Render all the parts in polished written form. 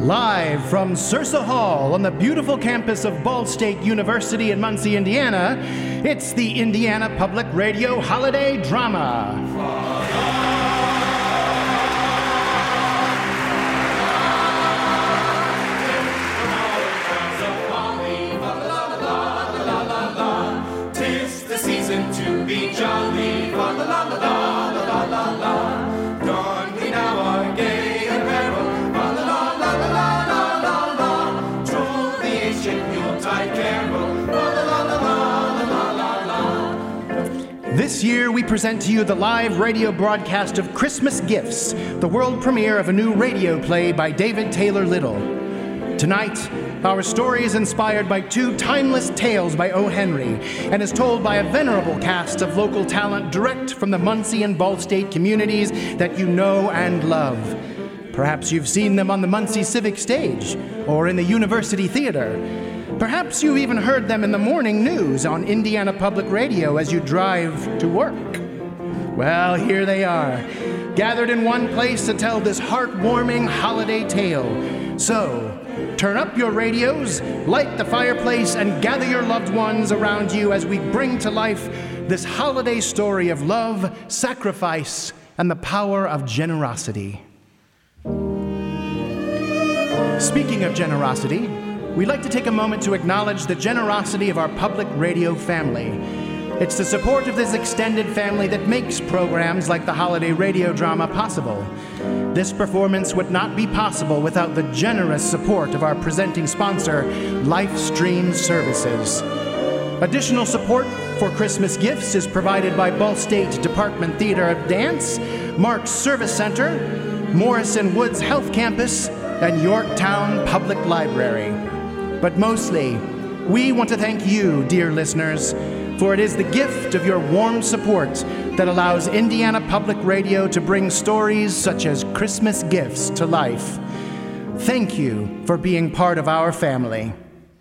Live from Sursa Hall on the beautiful campus of Ball State University in Muncie, Indiana, it's the Indiana Public Radio Holiday Drama. Tis the season to be jolly, la la la la la la la la. Don we now our gay apparel, la la la la la la la la. Troll the ancient Yuletide carol, la la la la la la la. This year we present to you the live radio broadcast of Christmas Gifts, the world premiere of a new radio play by David Taylor Little. Tonight, our story is inspired by two timeless tales by O. Henry and is told by a venerable cast of local talent direct from the Muncie and Ball State communities that you know and love. Perhaps you've seen them on the Muncie Civic Stage or in the University Theater. Perhaps you've even heard them in the morning news on Indiana Public Radio as you drive to work. Well, here they are, gathered in one place to tell this heartwarming holiday tale. So, turn up your radios, light the fireplace, and gather your loved ones around you as we bring to life this holiday story of love, sacrifice, and the power of generosity. Speaking of generosity, we'd like to take a moment to acknowledge the generosity of our public radio family. It's the support of this extended family that makes programs like the holiday radio drama possible. This performance would not be possible without the generous support of our presenting sponsor, LifeStream Services. Additional support for Christmas Gifts is provided by Ball State Department Theater of Dance, Mark's Service Center, Morrison Woods Health Campus, and Yorktown Public Library. But mostly, we want to thank you, dear listeners, for it is the gift of your warm support that allows Indiana Public Radio to bring stories such as Christmas Gifts to life. Thank you for being part of our family.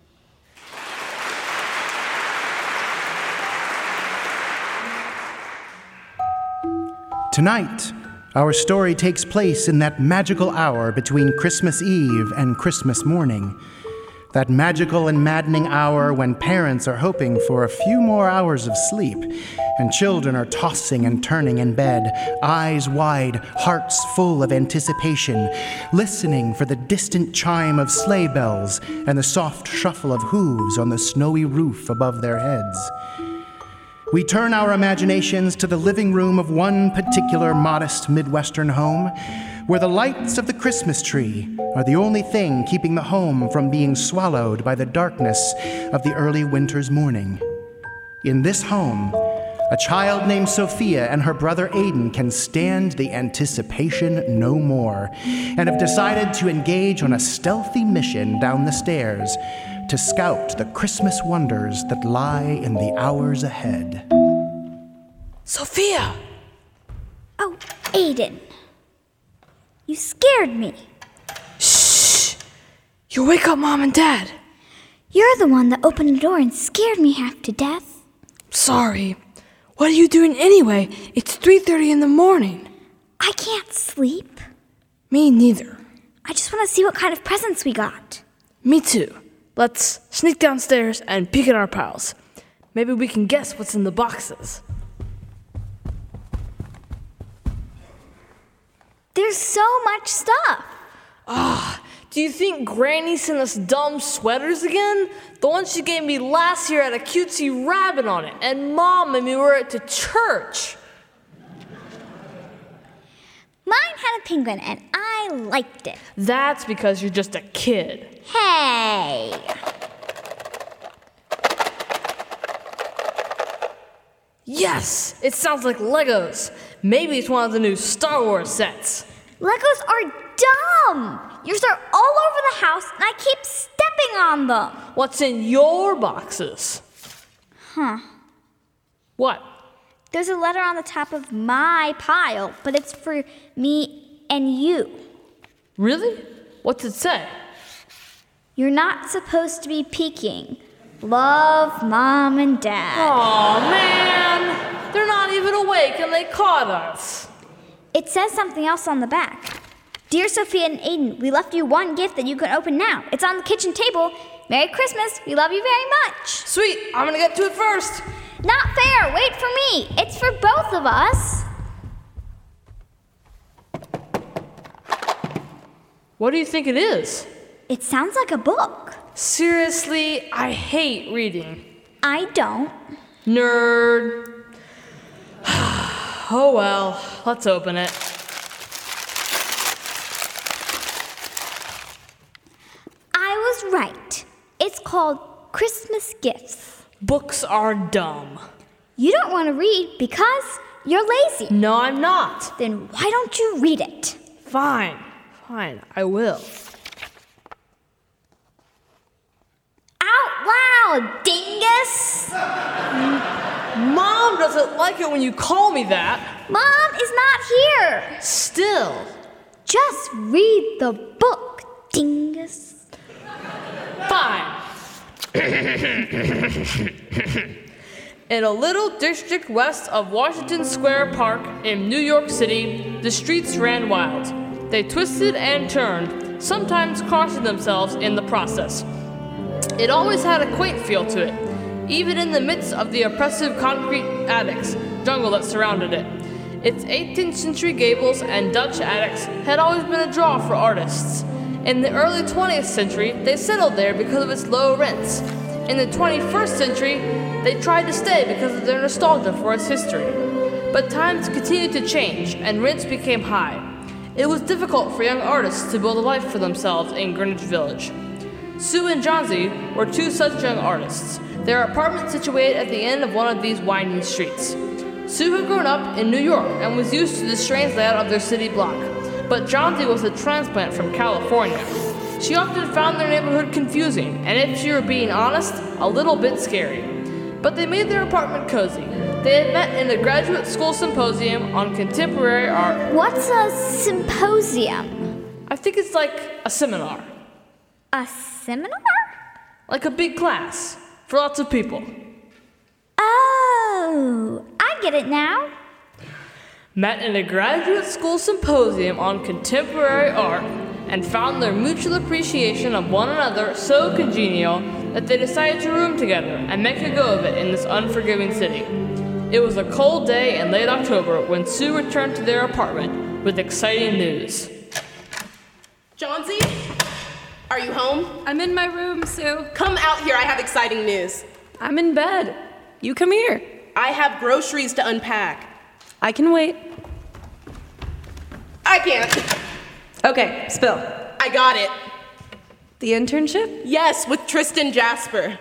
Tonight, our story takes place in that magical hour between Christmas Eve and Christmas morning. That magical and maddening hour when parents are hoping for a few more hours of sleep and children are tossing and turning in bed, eyes wide, hearts full of anticipation, listening for the distant chime of sleigh bells and the soft shuffle of hooves on the snowy roof above their heads. We turn our imaginations to the living room of one particular modest Midwestern home, where the lights of the Christmas tree are the only thing keeping the home from being swallowed by the darkness of the early winter's morning. In this home, a child named Sophia and her brother Aiden can stand the anticipation no more and have decided to engage on a stealthy mission down the stairs to scout the Christmas wonders that lie in the hours ahead. Sophia! Oh, Aiden. You scared me. Shh! You wake up Mom and Dad. You're the one that opened the door and scared me half to death. Sorry. What are you doing anyway? It's 3:30 in the morning. I can't sleep. Me neither. I just want to see what kind of presents we got. Me too. Let's sneak downstairs and peek at our piles. Maybe we can guess what's in the boxes. There's so much stuff. Do you think Granny sent us dumb sweaters again? The one she gave me last year had a cutesy rabbit on it, and Mom made me wear it to church. Mine had a penguin, and I liked it. That's because you're just a kid. Hey! Yes! It sounds like Legos. Maybe it's one of the new Star Wars sets. Legos are dumb! Yours are all over the house, and I keep stepping on them. What's in your boxes? What? There's a letter on the top of my pile, but it's for me and you. Really? What's it say? You're not supposed to be peeking. Love, Mom and Dad. Aw, man! They're not even awake and they caught us. It says something else on the back. Dear Sophia and Aiden, we left you one gift that you can open now. It's on the kitchen table. Merry Christmas. We love you very much. Sweet, I'm gonna get to it first. Not fair. Wait for me. It's for both of us. What do you think it is? It sounds like a book. Seriously, I hate reading. I don't. Nerd. Oh well, let's open it. I was right. It's called Christmas Gifts. Books are dumb. You don't want to read because you're lazy. No, I'm not. Then why don't you read it? Fine, I will. Out loud, dingus! Mom doesn't like it when you call me that. Mom is not here. Still. Just read the book, dingus. Fine. In a little district west of Washington Square Park in New York City, the streets ran wild. They twisted and turned, sometimes crossing themselves in the process. It always had a quaint feel to it, even in the midst of the oppressive concrete attics jungle that surrounded it. Its 18th century gables and Dutch attics had always been a draw for artists. In the early 20th century, they settled there because of its low rents. In the 21st century, they tried to stay because of their nostalgia for its history. But times continued to change, and rents became high. It was difficult for young artists to build a life for themselves in Greenwich Village. Sue and Johnsy were two such young artists, their apartment situated at the end of one of these winding streets. Sue had grown up in New York and was used to the strange layout of their city block, but Johnsy was a transplant from California. She often found their neighborhood confusing, and if she were being honest, a little bit scary. But they made their apartment cozy. They had met in a graduate school symposium on contemporary art. What's a symposium? I think it's like a seminar, A seminar? like a big class for lots of people. Oh, I get it now. Met in a graduate school symposium on contemporary art and found their mutual appreciation of one another so congenial that they decided to room together and make a go of it in this unforgiving city. It was a cold day in late October when Sue returned to their apartment with exciting news. Johnsy, are you home? I'm in my room, Sue. Come out here, I have exciting news. I'm in bed. You come here. I have groceries to unpack. I can wait. I can't. Okay, spill. I got it. The internship? Yes, with Tristan Jasper.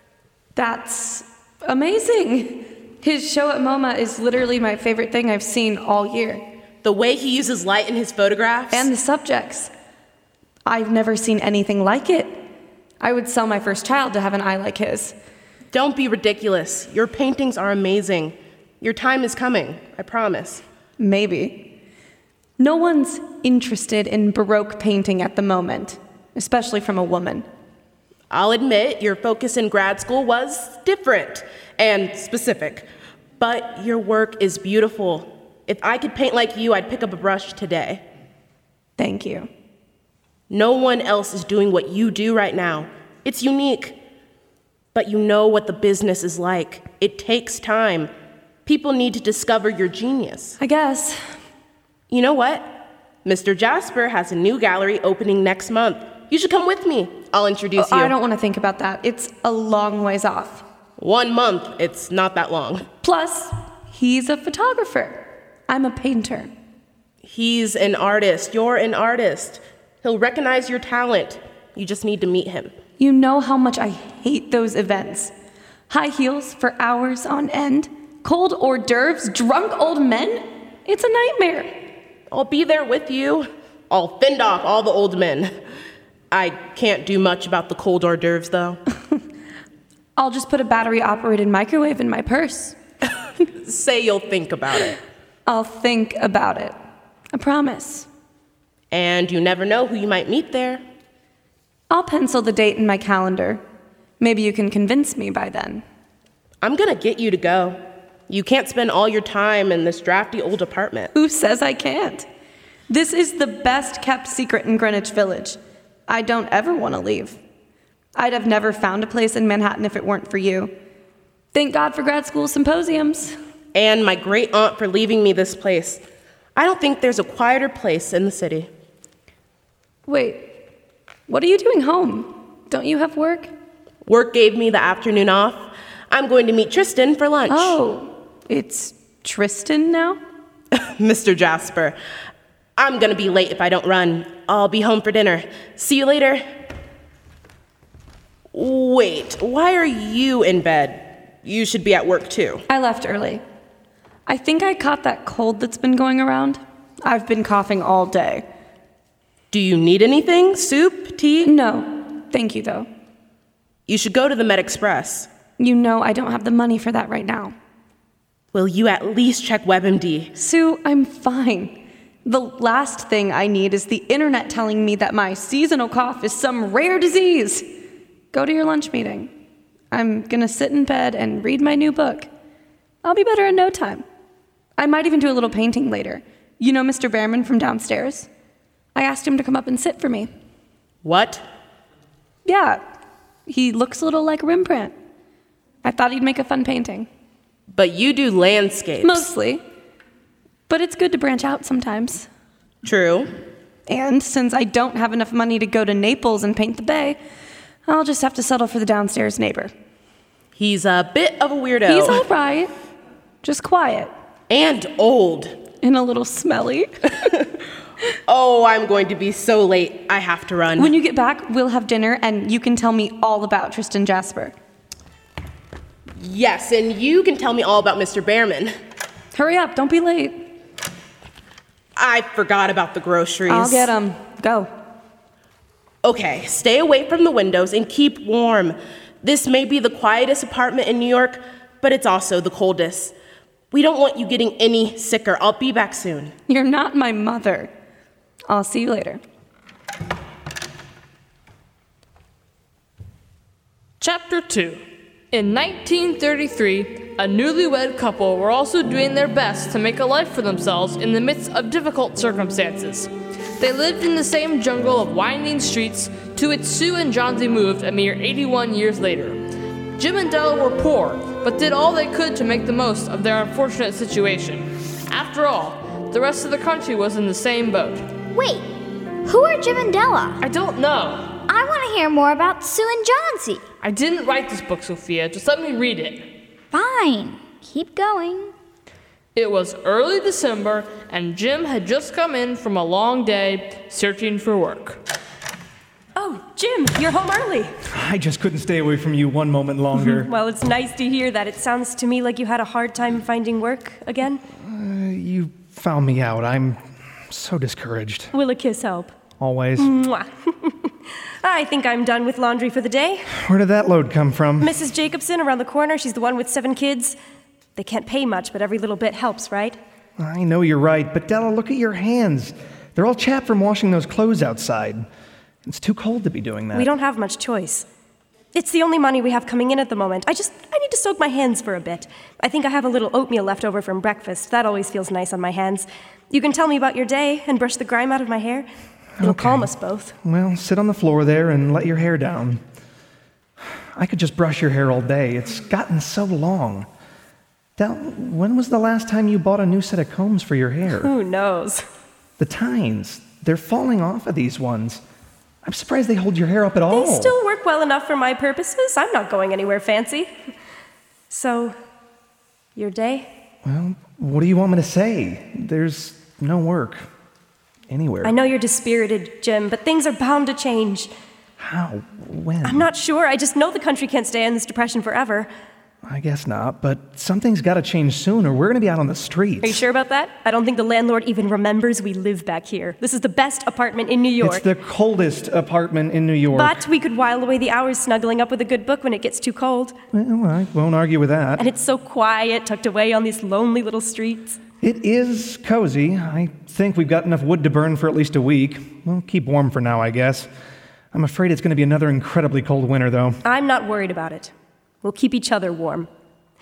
That's amazing. His show at MoMA is literally my favorite thing I've seen all year. The way he uses light in his photographs. And the subjects. I've never seen anything like it. I would sell my first child to have an eye like his. Don't be ridiculous. Your paintings are amazing. Your time is coming, I promise. Maybe. No one's interested in Baroque painting at the moment, especially from a woman. I'll admit your focus in grad school was different and specific, but your work is beautiful. If I could paint like you, I'd pick up a brush today. Thank you. No one else is doing what you do right now. It's unique. But you know what the business is like. It takes time. People need to discover your genius. I guess. You know what? Mr. Jasper has a new gallery opening next month. You should come with me. I'll introduce you. I don't want to think about that. It's a long ways off. 1 month. It's not that long. Plus, he's a photographer. I'm a painter. He's an artist. You're an artist. He'll recognize your talent. You just need to meet him. You know how much I hate those events. High heels for hours on end, cold hors d'oeuvres, drunk old men. It's a nightmare. I'll be there with you. I'll fend off all the old men. I can't do much about the cold hors d'oeuvres, though. I'll just put a battery-operated microwave in my purse. Say you'll think about it. I'll think about it. I promise. And you never know who you might meet there. I'll pencil the date in my calendar. Maybe you can convince me by then. I'm gonna get you to go. You can't spend all your time in this drafty old apartment. Who says I can't? This is the best kept secret in Greenwich Village. I don't ever want to leave. I'd have never found a place in Manhattan if it weren't for you. Thank God for grad school symposiums. And my great aunt for leaving me this place. I don't think there's a quieter place in the city. Wait, what are you doing home? Don't you have work? Work gave me the afternoon off. I'm going to meet Tristan for lunch. Oh, it's Tristan now? Mr. Jasper, I'm going to be late if I don't run. I'll be home for dinner. See you later. Wait, why are you in bed? You should be at work too. I left early. I think I caught that cold that's been going around. I've been coughing all day. Do you need anything? Soup? Tea? No, thank you though. You should go to the Med Express. You know I don't have the money for that right now. Will you at least check WebMD? Sue, I'm fine. The last thing I need is the internet telling me that my seasonal cough is some rare disease. Go to your lunch meeting. I'm gonna sit in bed and read my new book. I'll be better in no time. I might even do a little painting later. You know Mr. Behrman from downstairs? I asked him to come up and sit for me. What? Yeah, he looks a little like Rembrandt. I thought he'd make a fun painting. But you do landscapes. Mostly. But it's good to branch out sometimes. True. And since I don't have enough money to go to Naples and paint the bay, I'll just have to settle for the downstairs neighbor. He's a bit of a weirdo. He's all right. Just quiet. And old. And a little smelly. Oh, I'm going to be so late. I have to run. When you get back, we'll have dinner and you can tell me all about Tristan Jasper. Yes, and you can tell me all about Mr. Behrman. Hurry up, don't be late. I forgot about the groceries. I'll get them. Go. Okay, stay away from the windows and keep warm. This may be the quietest apartment in New York, but it's also the coldest. We don't want you getting any sicker. I'll be back soon. You're not my mother. I'll see you later. Chapter 2. In 1933, a newlywed couple were also doing their best to make a life for themselves in the midst of difficult circumstances. They lived in the same jungle of winding streets to which Sue and Johnsy moved a mere 81 years later. Jim and Della were poor, but did all they could to make the most of their unfortunate situation. After all, the rest of the country was in the same boat. Wait, who are Jim and Della? I don't know. I want to hear more about Sue and Johnsy. I didn't write this book, Sophia. Just let me read it. Fine, keep going. It was early December, and Jim had just come in from a long day searching for work. Oh, Jim, you're home early. I just couldn't stay away from you one moment longer. Well, it's nice to hear that. It sounds to me like you had a hard time finding work again. You found me out. I'm so discouraged. Will a kiss help? Always. Mwah. I think I'm done with laundry for the day. Where did that load come from? Mrs. Jacobson around the corner, she's the one with 7 kids. They can't pay much, but every little bit helps, right? I know you're right, but Della, look at your hands. They're all chapped from washing those clothes outside. It's too cold to be doing that. We don't have much choice. It's the only money we have coming in at the moment. I need to soak my hands for a bit. I think I have a little oatmeal left over from breakfast. That always feels nice on my hands. You can tell me about your day and brush the grime out of my hair. It'll calm us both. Well, sit on the floor there and let your hair down. I could just brush your hair all day. It's gotten so long. Del, when was the last time you bought a new set of combs for your hair? Who knows? The tines. They're falling off of these ones. I'm surprised they hold your hair up at all. They still work well enough for my purposes. I'm not going anywhere fancy. So, your day? Well, what do you want me to say? There's no work anywhere. I know you're dispirited, Jim, but things are bound to change. How? When? I'm not sure. I just know the country can't stay in this depression forever. I guess not, but something's got to change soon or we're going to be out on the streets. Are you sure about that? I don't think the landlord even remembers we live back here. This is the best apartment in New York. It's the coldest apartment in New York. But we could while away the hours snuggling up with a good book when it gets too cold. Well, I won't argue with that. And it's so quiet, tucked away on these lonely little streets. It is cozy. I think we've got enough wood to burn for at least a week. We'll keep warm for now, I guess. I'm afraid it's going to be another incredibly cold winter, though. I'm not worried about it. We'll keep each other warm.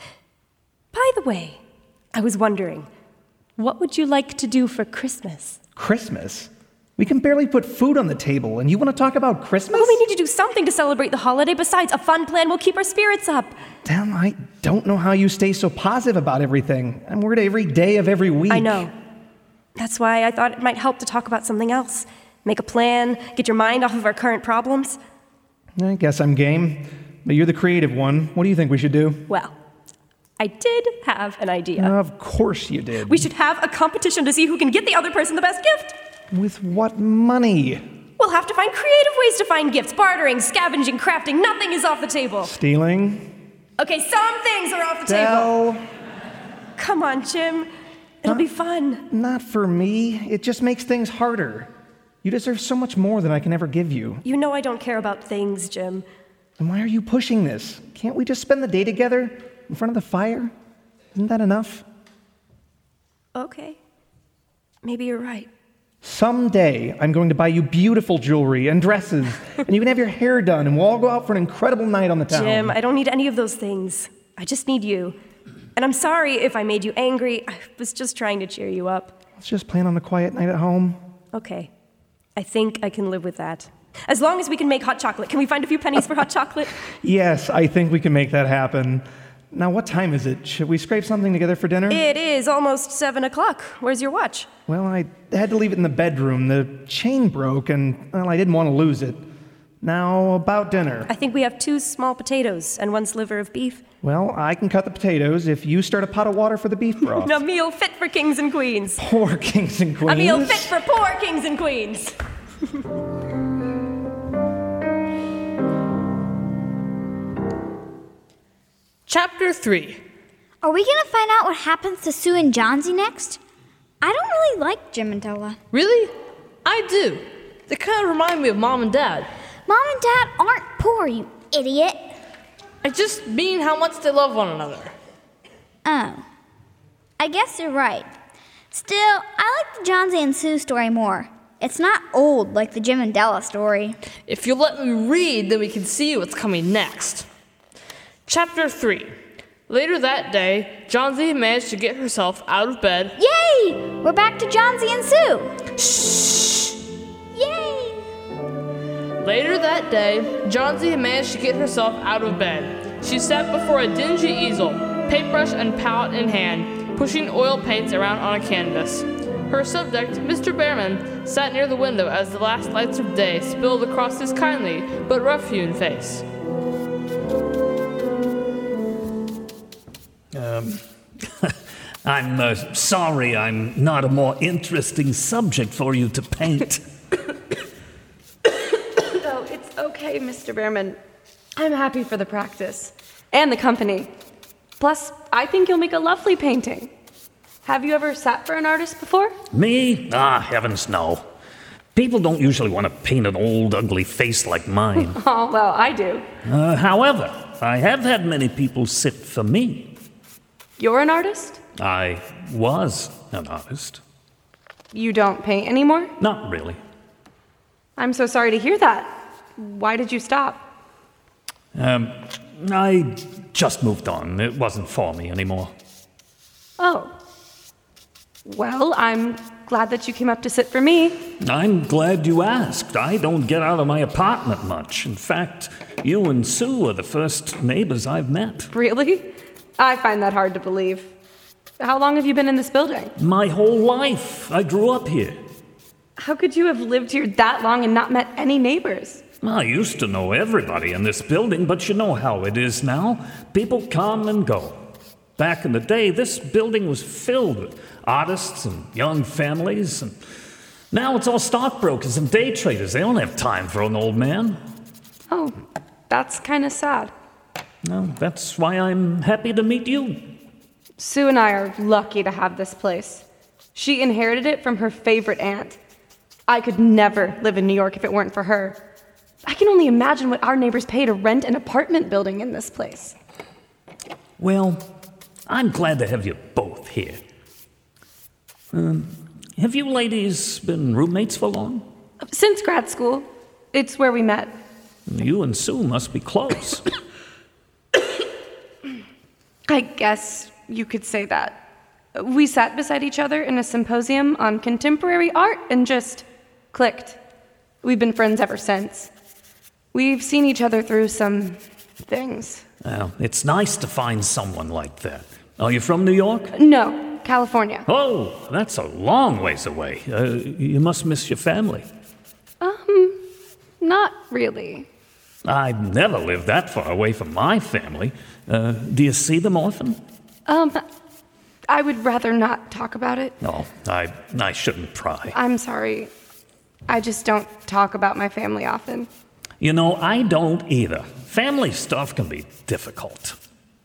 By the way, I was wondering, what would you like to do for Christmas? Christmas? We can barely put food on the table, and you want to talk about Christmas? Well, we need to do something to celebrate the holiday. Besides, a fun plan will keep our spirits up. Damn, I don't know how you stay so positive about everything. I'm worried every day of every week. I know. That's why I thought it might help to talk about something else. Make a plan, get your mind off of our current problems. I guess I'm game. But you're the creative one. What do you think we should do? Well, I did have an idea. Of course you did. We should have a competition to see who can get the other person the best gift. With what money? We'll have to find creative ways to find gifts. Bartering, scavenging, crafting. Nothing is off the table. Stealing? Okay, some things are off the Del. table. Come on, Jim. It'll be fun. Not for me. It just makes things harder. You deserve so much more than I can ever give you. You know I don't care about things, Jim. Then why are you pushing this? Can't we just spend the day together in front of the fire? Isn't that enough? Okay. Maybe you're right. Someday, I'm going to buy you beautiful jewelry and dresses, and you can have your hair done, and we'll all go out for an incredible night on the town. Jim, I don't need any of those things. I just need you. And I'm sorry if I made you angry. I was just trying to cheer you up. Let's just plan on a quiet night at home. Okay. I think I can live with that. As long as we can make hot chocolate. Can we find a few pennies for hot chocolate? Yes, I think we can make that happen. Now, what time is it? Should we scrape something together for dinner? It is almost 7 o'clock. Where's your watch? Well, I had to leave it in the bedroom. The chain broke, and, well, I didn't want to lose it. Now, about dinner. I think we have 2 small potatoes and 1 sliver of beef. Well, I can cut the potatoes if you start a pot of water for the beef broth. A meal fit for kings and queens. Poor kings and queens. A meal fit for poor kings and queens. Chapter 3. Are we gonna find out what happens to Sue and Johnsy next? I don't really like Jim and Della. Really? I do. They kind of remind me of Mom and Dad. Mom and Dad aren't poor, you idiot. I just mean how much they love one another. Oh. I guess you're right. Still, I like the Johnsy and Sue story more. It's not old like the Jim and Della story. If you'll let me read, then we can see what's coming next. Chapter 3. Later that day, Johnsy managed to get herself out of bed. Yay! We're back to Johnsy and Sue. Shh! Yay! Later that day, Johnsy managed to get herself out of bed. She sat before a dingy easel, paintbrush and palette in hand, pushing oil paints around on a canvas. Her subject, Mr. Behrman, sat near the window as the last lights of day spilled across his kindly but rough-hewn face. I'm sorry I'm not a more interesting subject for you to paint. No, it's okay, Mr. Behrman. I'm happy for the practice and the company. Plus, I think you'll make a lovely painting. Have you ever sat for an artist before? Me? Ah, heavens no. People don't usually want to paint an old, ugly face like mine. Oh, well, I do. However, I have had many people sit for me. You're an artist? I was an artist. You don't paint anymore? Not really. I'm so sorry to hear that. Why did you stop? I just moved on. It wasn't for me anymore. Oh. Well, I'm glad that you came up to sit for me. I'm glad you asked. I don't get out of my apartment much. In fact, you and Sue are the first neighbors I've met. Really? I find that hard to believe. How long have you been in this building? My whole life. I grew up here. How could you have lived here that long and not met any neighbors? I used to know everybody in this building, but you know how it is now. People come and go. Back in the day, this building was filled with artists and young families, and now it's all stockbrokers and day traders. They don't have time for an old man. Oh, that's kind of sad. No, that's why I'm happy to meet you. Sue and I are lucky to have this place. She inherited it from her favorite aunt. I could never live in New York if it weren't for her. I can only imagine what our neighbors pay to rent an apartment building in this place. Well, I'm glad to have you both here. Have you ladies been roommates for long? Since grad school. It's where we met. You and Sue must be close. I guess you could say that. We sat beside each other in a symposium on contemporary art and just clicked. We've been friends ever since. We've seen each other through some things. Well, it's nice to find someone like that. Are you from New York? No, California. Oh, that's a long ways away. You must miss your family. Not really. I've never lived that far away from my family. Do you see them often? I would rather not talk about it. No, I shouldn't pry. I'm sorry. I just don't talk about my family often. You know, I don't either. Family stuff can be difficult.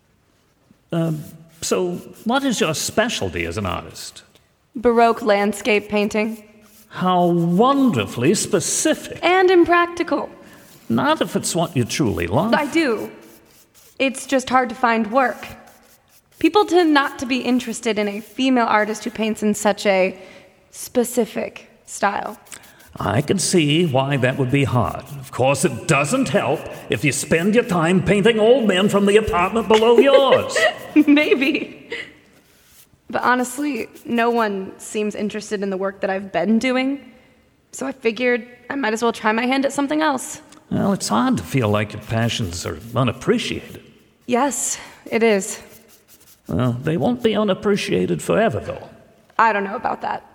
So, what is your specialty as an artist? Baroque landscape painting. How wonderfully specific. And impractical. Not if it's what you truly love. I do. It's just hard to find work. People tend not to be interested in a female artist who paints in such a specific style. I can see why that would be hard. Of course, it doesn't help if you spend your time painting old men from the apartment below yours. Maybe. But honestly, no one seems interested in the work that I've been doing. So I figured I might as well try my hand at something else. Well, it's hard to feel like your passions are unappreciated. Yes, it is. Well, they won't be unappreciated forever, though. I don't know about that.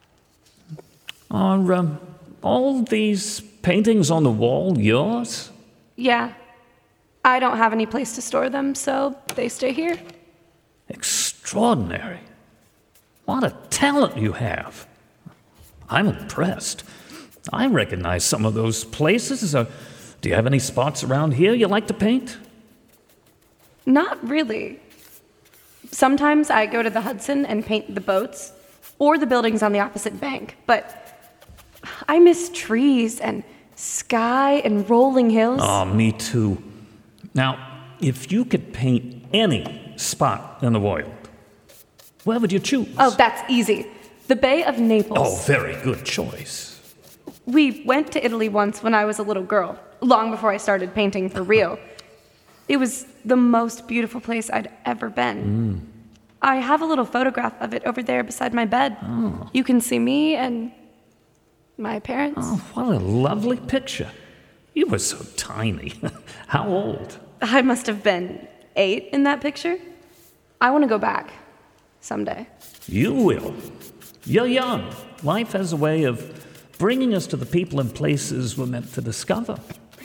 Are all these paintings on the wall yours? Yeah. I don't have any place to store them, so they stay here. Extraordinary. What a talent you have. I'm impressed. I recognize some of those places. Do you have any spots around here you like to paint? Not really. Sometimes I go to the Hudson and paint the boats or the buildings on the opposite bank, but I miss trees and sky and rolling hills. Oh, me too. Now, if you could paint any spot in the world, where would you choose? Oh, that's easy. The Bay of Naples. Oh, very good choice. We went to Italy once when I was a little girl, long before I started painting for real. It was the most beautiful place I'd ever been. I have a little photograph of it over there beside my bed. Oh. You can see me and my parents. Oh, what a lovely picture. You were so tiny. How old? I must have been 8 in that picture. I want to go back someday. You will. You're young. Life has a way of bringing us to the people and places we're meant to discover.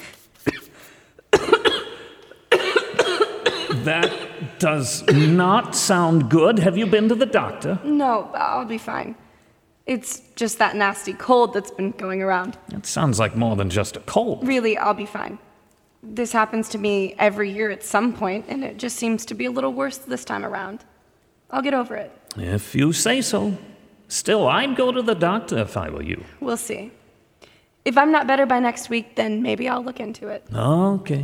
That does not sound good. Have you been to the doctor? No, I'll be fine. It's just that nasty cold that's been going around. It sounds like more than just a cold. Really, I'll be fine. This happens to me every year at some point, and it just seems to be a little worse this time around. I'll get over it. If you say so. Still, I'd go to the doctor if I were you. We'll see. If I'm not better by next week, then maybe I'll look into it. Okay.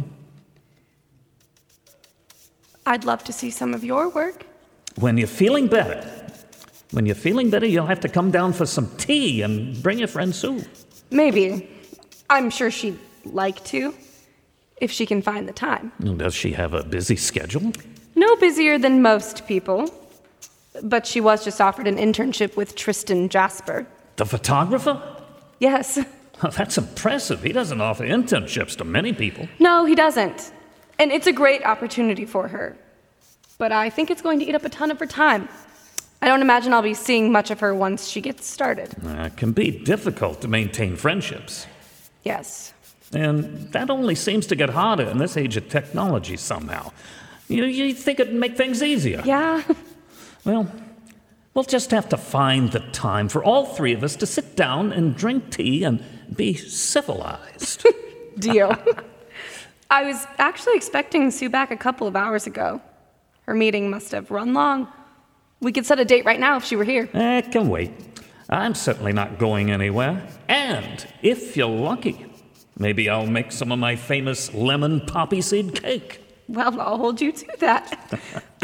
I'd love to see some of your work. When you're feeling better, you'll have to come down for some tea and bring your friend Sue. Maybe. I'm sure she'd like to, if she can find the time. Does she have a busy schedule? No busier than most people. But she was just offered an internship with Tristan Jasper. The photographer? Yes. Oh, that's impressive. He doesn't offer internships to many people. No, he doesn't. And it's a great opportunity for her. But I think it's going to eat up a ton of her time. I don't imagine I'll be seeing much of her once she gets started. It can be difficult to maintain friendships. Yes. And that only seems to get harder in this age of technology somehow. You think it'd make things easier. Yeah. Well, we'll just have to find the time for all three of us to sit down and drink tea and be civilized. Deal. I was actually expecting Sue back a couple of hours ago. Her meeting must have run long. We could set a date right now if she were here. It can wait. I'm certainly not going anywhere. And if you're lucky, maybe I'll make some of my famous lemon poppy seed cake. Well, I'll hold you to that.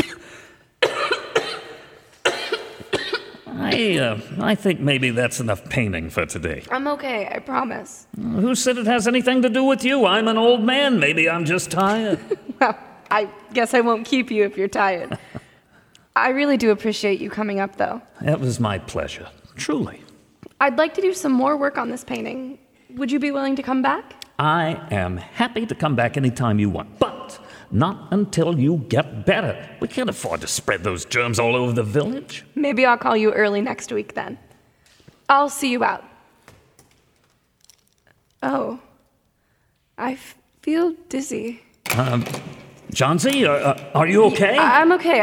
I think maybe that's enough painting for today. I'm okay, I promise. Who said it has anything to do with you? I'm an old man. Maybe I'm just tired. Well, I guess I won't keep you if you're tired. I really do appreciate you coming up, though. It was my pleasure, truly. I'd like to do some more work on this painting. Would you be willing to come back? I am happy to come back anytime you want, but not until you get better. We can't afford to spread those germs all over the village. Maybe I'll call you early next week then. I'll see you out. Oh, I feel dizzy. Johnsy, are you okay? I'm okay.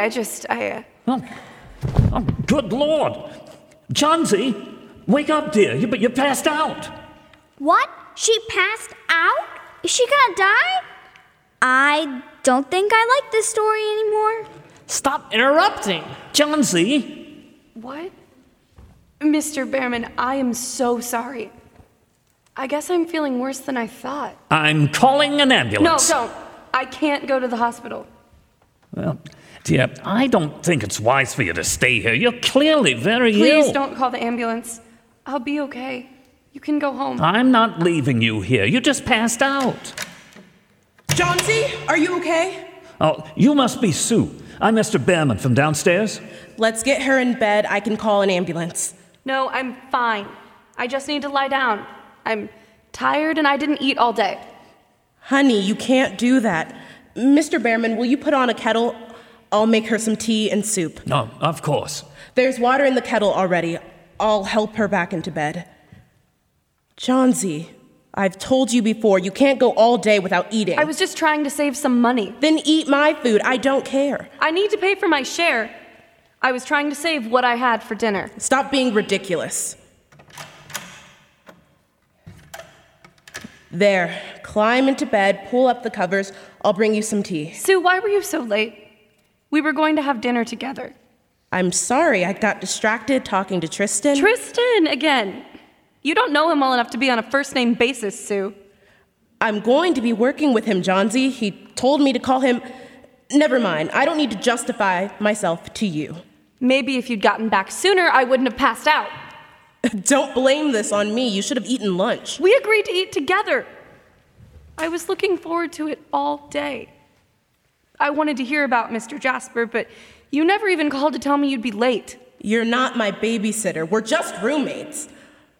Oh, good Lord. Johnsy, wake up, dear. You passed out. What? She passed out? Is she gonna die? I don't think I like this story anymore. Stop interrupting. Johnsy. What? Mr. Behrman, I am so sorry. I guess I'm feeling worse than I thought. I'm calling an ambulance. No, don't. I can't go to the hospital. Well, dear, I don't think it's wise for you to stay here. You're clearly very ill. Please don't call the ambulance. I'll be okay. You can go home. I'm not leaving you here. You just passed out. Johnsy, are you okay? Oh, you must be Sue. I'm Mr. Behrman from downstairs. Let's get her in bed. I can call an ambulance. No, I'm fine. I just need to lie down. I'm tired and I didn't eat all day. Honey, you can't do that. Mr. Behrman, will you put on a kettle? I'll make her some tea and soup. No, of course. There's water in the kettle already. I'll help her back into bed. Johnsy, I've told you before, you can't go all day without eating. I was just trying to save some money. Then eat my food. I don't care. I need to pay for my share. I was trying to save what I had for dinner. Stop being ridiculous. There, climb into bed, pull up the covers. I'll bring you some tea. Sue, why were you so late? We were going to have dinner together. I'm sorry, I got distracted talking to Tristan. Tristan, again. You don't know him well enough to be on a first-name basis, Sue. I'm going to be working with him, Johnsy. He told me to call him... Never mind, I don't need to justify myself to you. Maybe if you'd gotten back sooner, I wouldn't have passed out. Don't blame this on me. You should have eaten lunch. We agreed to eat together. I was looking forward to it all day. I wanted to hear about Mr. Jasper, but you never even called to tell me you'd be late. You're not my babysitter. We're just roommates.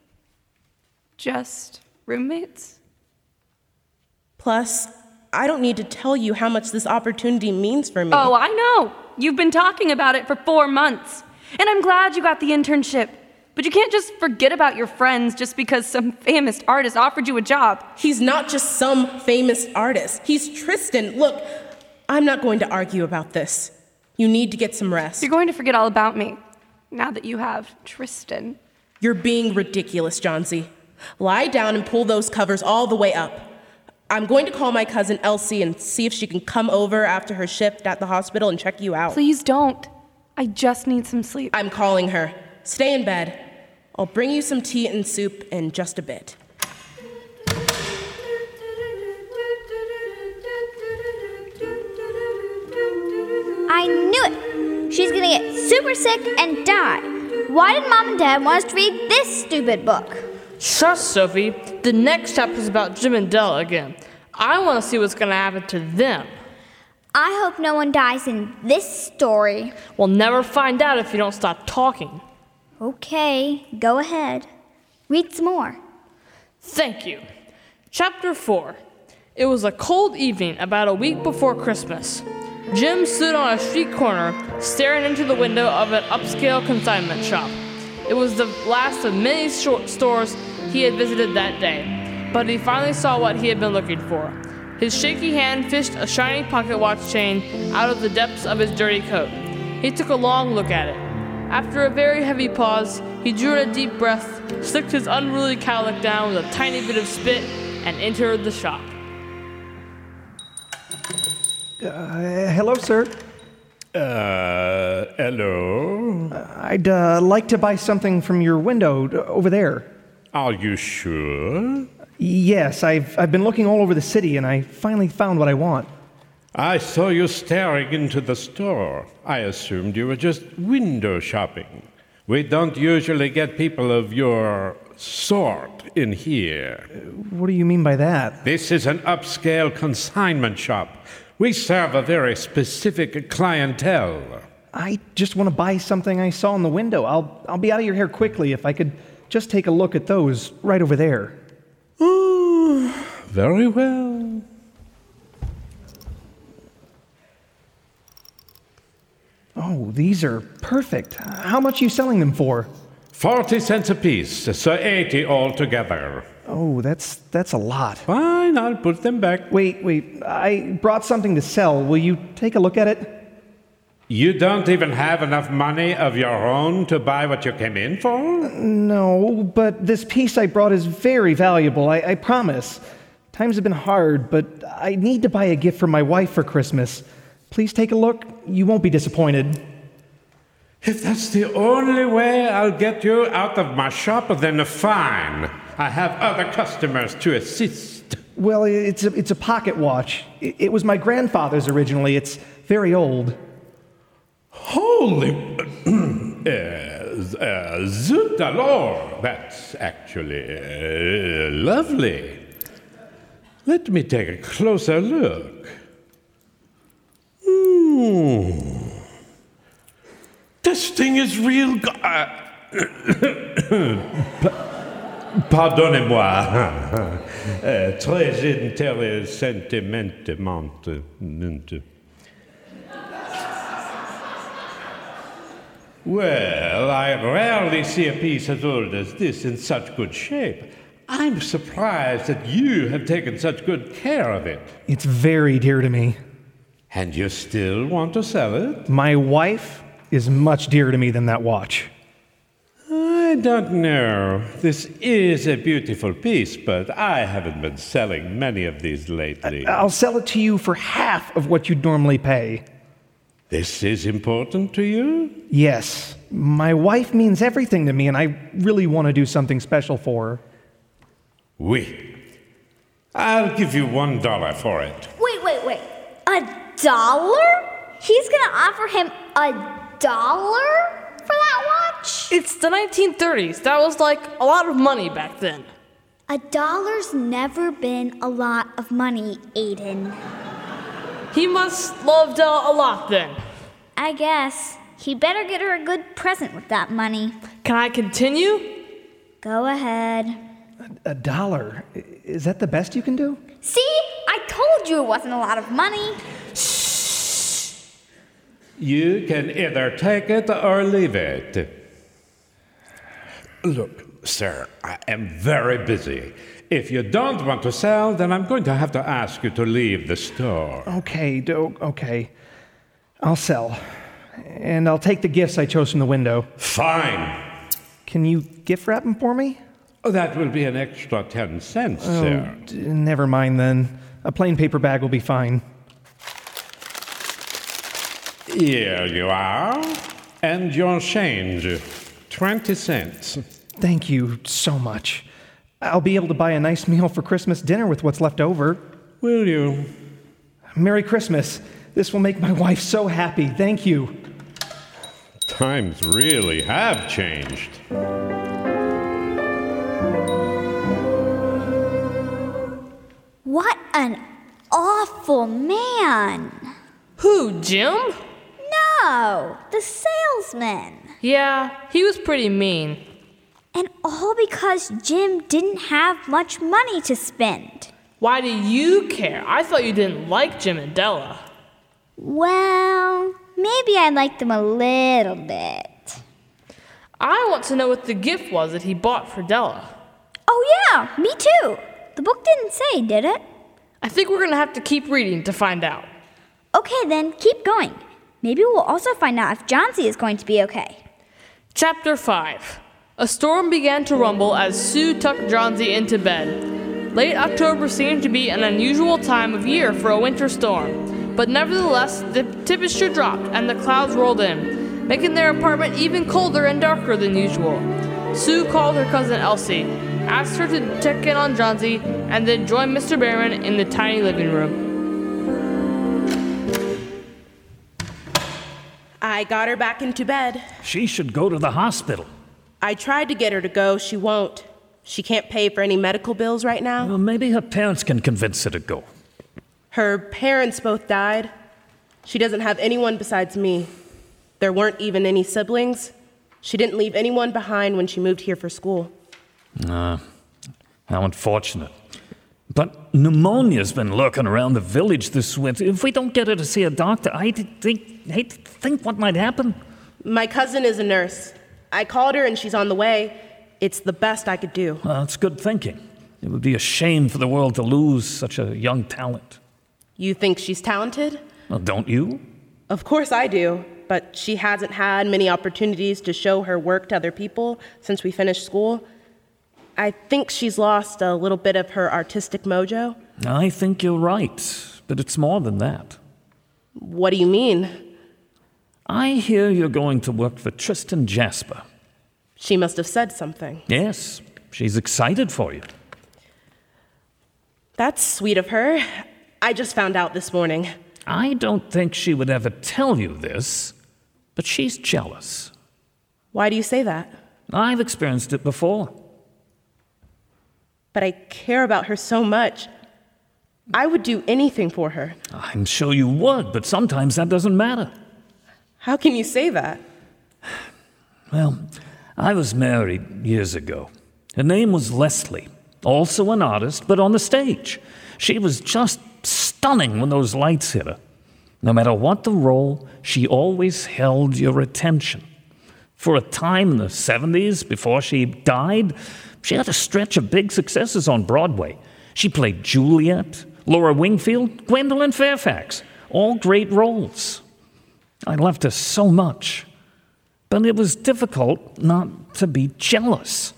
Just roommates? Plus, I don't need to tell you how much this opportunity means for me. Oh, I know. You've been talking about it for 4 months. And I'm glad you got the internship. But you can't just forget about your friends just because some famous artist offered you a job. He's not just some famous artist. He's Tristan. Look, I'm not going to argue about this. You need to get some rest. You're going to forget all about me, now that you have Tristan. You're being ridiculous, Johnsy. Lie down and pull those covers all the way up. I'm going to call my cousin Elsie and see if she can come over after her shift at the hospital and check you out. Please don't. I just need some sleep. I'm calling her. Stay in bed. I'll bring you some tea and soup in just a bit. I knew it! She's gonna get super sick and die. Why did Mom and Dad want us to read this stupid book? Shush, Sophie. The next chapter is about Jim and Della again. I want to see what's going to happen to them. I hope no one dies in this story. We'll never find out if you don't stop talking. Okay, go ahead. Read some more. Thank you. Chapter 4. It was a cold evening about a week before Christmas. Jim stood on a street corner, staring into the window of an upscale consignment shop. It was the last of many stores he had visited that day, but he finally saw what he had been looking for. His shaky hand fished a shiny pocket watch chain out of the depths of his dirty coat. He took a long look at it. After a very heavy pause, he drew in a deep breath, slicked his unruly cowlick down with a tiny bit of spit, and entered the shop. Hello, sir. Hello? I'd like to buy something from your window over there. Are you sure? Yes, I've been looking all over the city, and I finally found what I want. I saw you staring into the store. I assumed you were just window shopping. We don't usually get people of your sort in here. What do you mean by that? This is an upscale consignment shop. We serve a very specific clientele. I just want to buy something I saw in the window. I'll be out of your hair quickly if I could just take a look at those right over there. Oh, very well. Oh, these are perfect. How much are you selling them for? 40 cents apiece, so 80 altogether. Oh, that's a lot. Fine, I'll put them back. Wait. I brought something to sell. Will you take a look at it? You don't even have enough money of your own to buy what you came in for? No, but this piece I brought is very valuable, I promise. Times have been hard, but I need to buy a gift for my wife for Christmas. Please take a look. You won't be disappointed. If that's the only way I'll get you out of my shop, then fine. I have other customers to assist. Well, it's a pocket watch. It was my grandfather's originally. It's very old. Holy... zut alors! That's actually lovely. Let me take a closer look. This thing is real... Pardonnez-moi. Très intelligentement. Well, I rarely see a piece as old as this in such good shape. I'm surprised that you have taken such good care of it. It's very dear to me. And you still want to sell it? My wife is much dearer to me than that watch. I don't know. This is a beautiful piece, but I haven't been selling many of these lately. I'll sell it to you for half of what you'd normally pay. This is important to you? Yes. My wife means everything to me, and I really want to do something special for her. Oui. I'll give you $1 for it. Wait. $1? He's gonna offer him $1 for that watch? It's the 1930s. That was like a lot of money back then. $1's never been a lot of money, Aiden. He must love Della a lot then. I guess. He better get her a good present with that money. Can I continue? Go ahead. $1? Is that the best you can do? See? I told you it wasn't a lot of money. You can either take it or leave it. Look, sir, I am very busy. If you don't want to sell, then I'm going to have to ask you to leave the store. Okay. I'll sell. And I'll take the gifts I chose from the window. Fine. Can you gift wrap them for me? Oh, that will be an extra 10 cents, sir. Never mind then. A plain paper bag will be fine. Here you are. And your change. 20 cents. Thank you so much. I'll be able to buy a nice meal for Christmas dinner with what's left over. Will you? Merry Christmas. This will make my wife so happy. Thank you. Times really have changed. What an awful man. Who, Jim? No, the salesman. Yeah, he was pretty mean. And all because Jim didn't have much money to spend. Why do you care? I thought you didn't like Jim and Della. Well, maybe I liked them a little bit. I want to know what the gift was that he bought for Della. Oh yeah, me too. The book didn't say, did it? I think we're going to have to keep reading to find out. Okay then, keep going. Maybe we'll also find out if Johnsy is going to be okay. Chapter 5. A storm began to rumble as Sue tucked Johnsy into bed. Late October seemed to be an unusual time of year for a winter storm, but nevertheless, the temperature dropped and the clouds rolled in, making their apartment even colder and darker than usual. Sue called her cousin Elsie, asked her to check in on Johnsy, and then joined Mr. Behrman in the tiny living room. I got her back into bed. She should go to the hospital. I tried to get her to go. She won't. She can't pay for any medical bills right now. Well, maybe her parents can convince her to go. Her parents both died. She doesn't have anyone besides me. There weren't even any siblings. She didn't leave anyone behind when she moved here for school. How unfortunate. But pneumonia's been lurking around the village this winter. If we don't get her to see a doctor, I hate to think what might happen. My cousin is a nurse. I called her and she's on the way. It's the best I could do. That's good thinking. It would be a shame for the world to lose such a young talent. You think she's talented? Well, don't you? Of course I do, but she hasn't had many opportunities to show her work to other people since we finished school. I think she's lost a little bit of her artistic mojo. I think you're right, but it's more than that. What do you mean? I hear you're going to work for Tristan Jasper. She must have said something. Yes, she's excited for you. That's sweet of her. I just found out this morning. I don't think she would ever tell you this, but she's jealous. Why do you say that? I've experienced it before. But I care about her so much. I would do anything for her. I'm sure you would, but sometimes that doesn't matter. How can you say that? Well, I was married years ago. Her name was Leslie, also an artist, but on the stage. She was just stunning when those lights hit her. No matter what the role, she always held your attention. For a time in the 70s, before she died, she had a stretch of big successes on Broadway. She played Juliet, Laura Wingfield, Gwendolyn Fairfax, all great roles. I loved her so much, but it was difficult not to be jealous.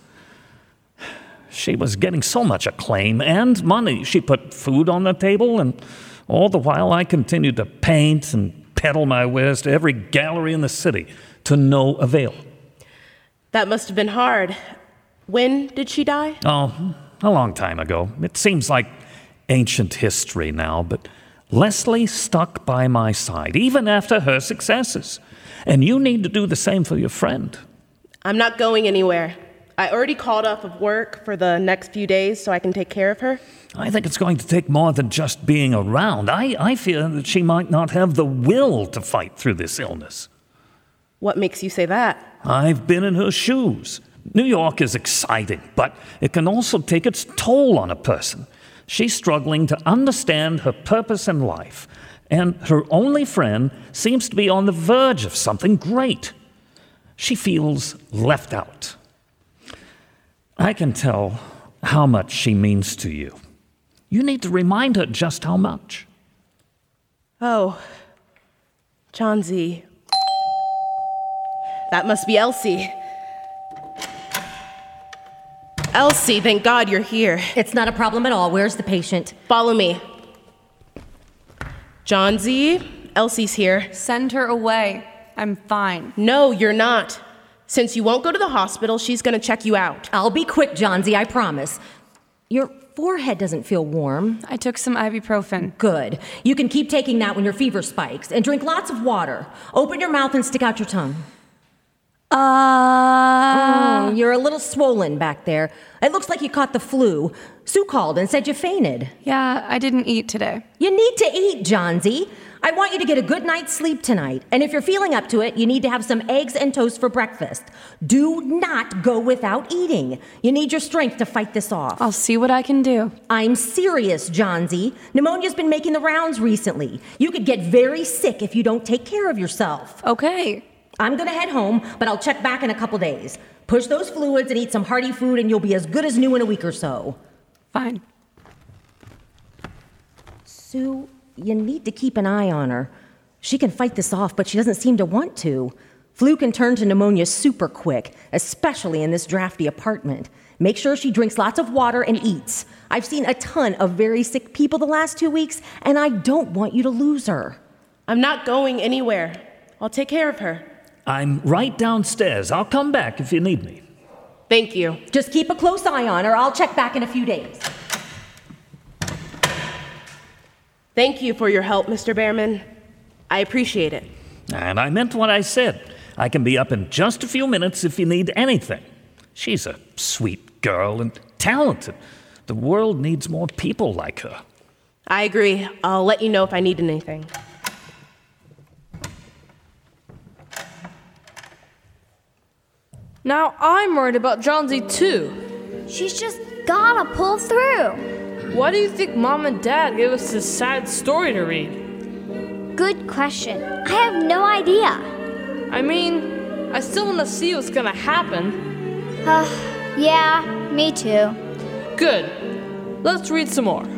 She was getting so much acclaim and money. She put food on the table, and all the while I continued to paint and peddle my wares to every gallery in the city, to no avail. That must have been hard. When did she die? Oh, a long time ago. It seems like ancient history now, but Leslie stuck by my side, even after her successes. And you need to do the same for your friend. I'm not going anywhere. I already called off of work for the next few days so I can take care of her. I think it's going to take more than just being around. I fear that she might not have the will to fight through this illness. What makes you say that? I've been in her shoes. New York is exciting, but it can also take its toll on a person. She's struggling to understand her purpose in life, and her only friend seems to be on the verge of something great. She feels left out. I can tell how much she means to you. You need to remind her just how much. Oh, John Z. That must be Elsie. Elsie, thank God you're here. It's not a problem at all. Where's the patient? Follow me. John Z, Elsie's here. Send her away. I'm fine. No, you're not. Since you won't go to the hospital, she's gonna check you out. I'll be quick, Johnsy, I promise. Your forehead doesn't feel warm. I took some ibuprofen. Good. You can keep taking that when your fever spikes. And drink lots of water. Open your mouth and stick out your tongue. You're a little swollen back there. It looks like you caught the flu. Sue called and said you fainted. Yeah, I didn't eat today. You need to eat, Johnsy. I want you to get a good night's sleep tonight. And if you're feeling up to it, you need to have some eggs and toast for breakfast. Do not go without eating. You need your strength to fight this off. I'll see what I can do. I'm serious, Johnsy. Pneumonia's been making the rounds recently. You could get very sick if you don't take care of yourself. Okay. I'm gonna head home, but I'll check back in a couple days. Push those fluids and eat some hearty food and you'll be as good as new in a week or so. Fine. Sue, you need to keep an eye on her. She can fight this off, but she doesn't seem to want to. Flu can turn to pneumonia super quick, especially in this drafty apartment. Make sure she drinks lots of water and eats. I've seen a ton of very sick people the last 2 weeks, and I don't want you to lose her. I'm not going anywhere. I'll take care of her. I'm right downstairs. I'll come back if you need me. Thank you. Just keep a close eye on her. I'll check back in a few days. Thank you for your help, Mr. Behrman. I appreciate it. And I meant what I said. I can be up in just a few minutes if you need anything. She's a sweet girl and talented. The world needs more people like her. I agree. I'll let you know if I need anything. Now I'm worried about Johnsy too. She's just gotta pull through. Why do you think Mom and Dad gave us this sad story to read? Good question. I have no idea. I mean, I still want to see what's gonna happen. Yeah, me too. Good. Let's read some more.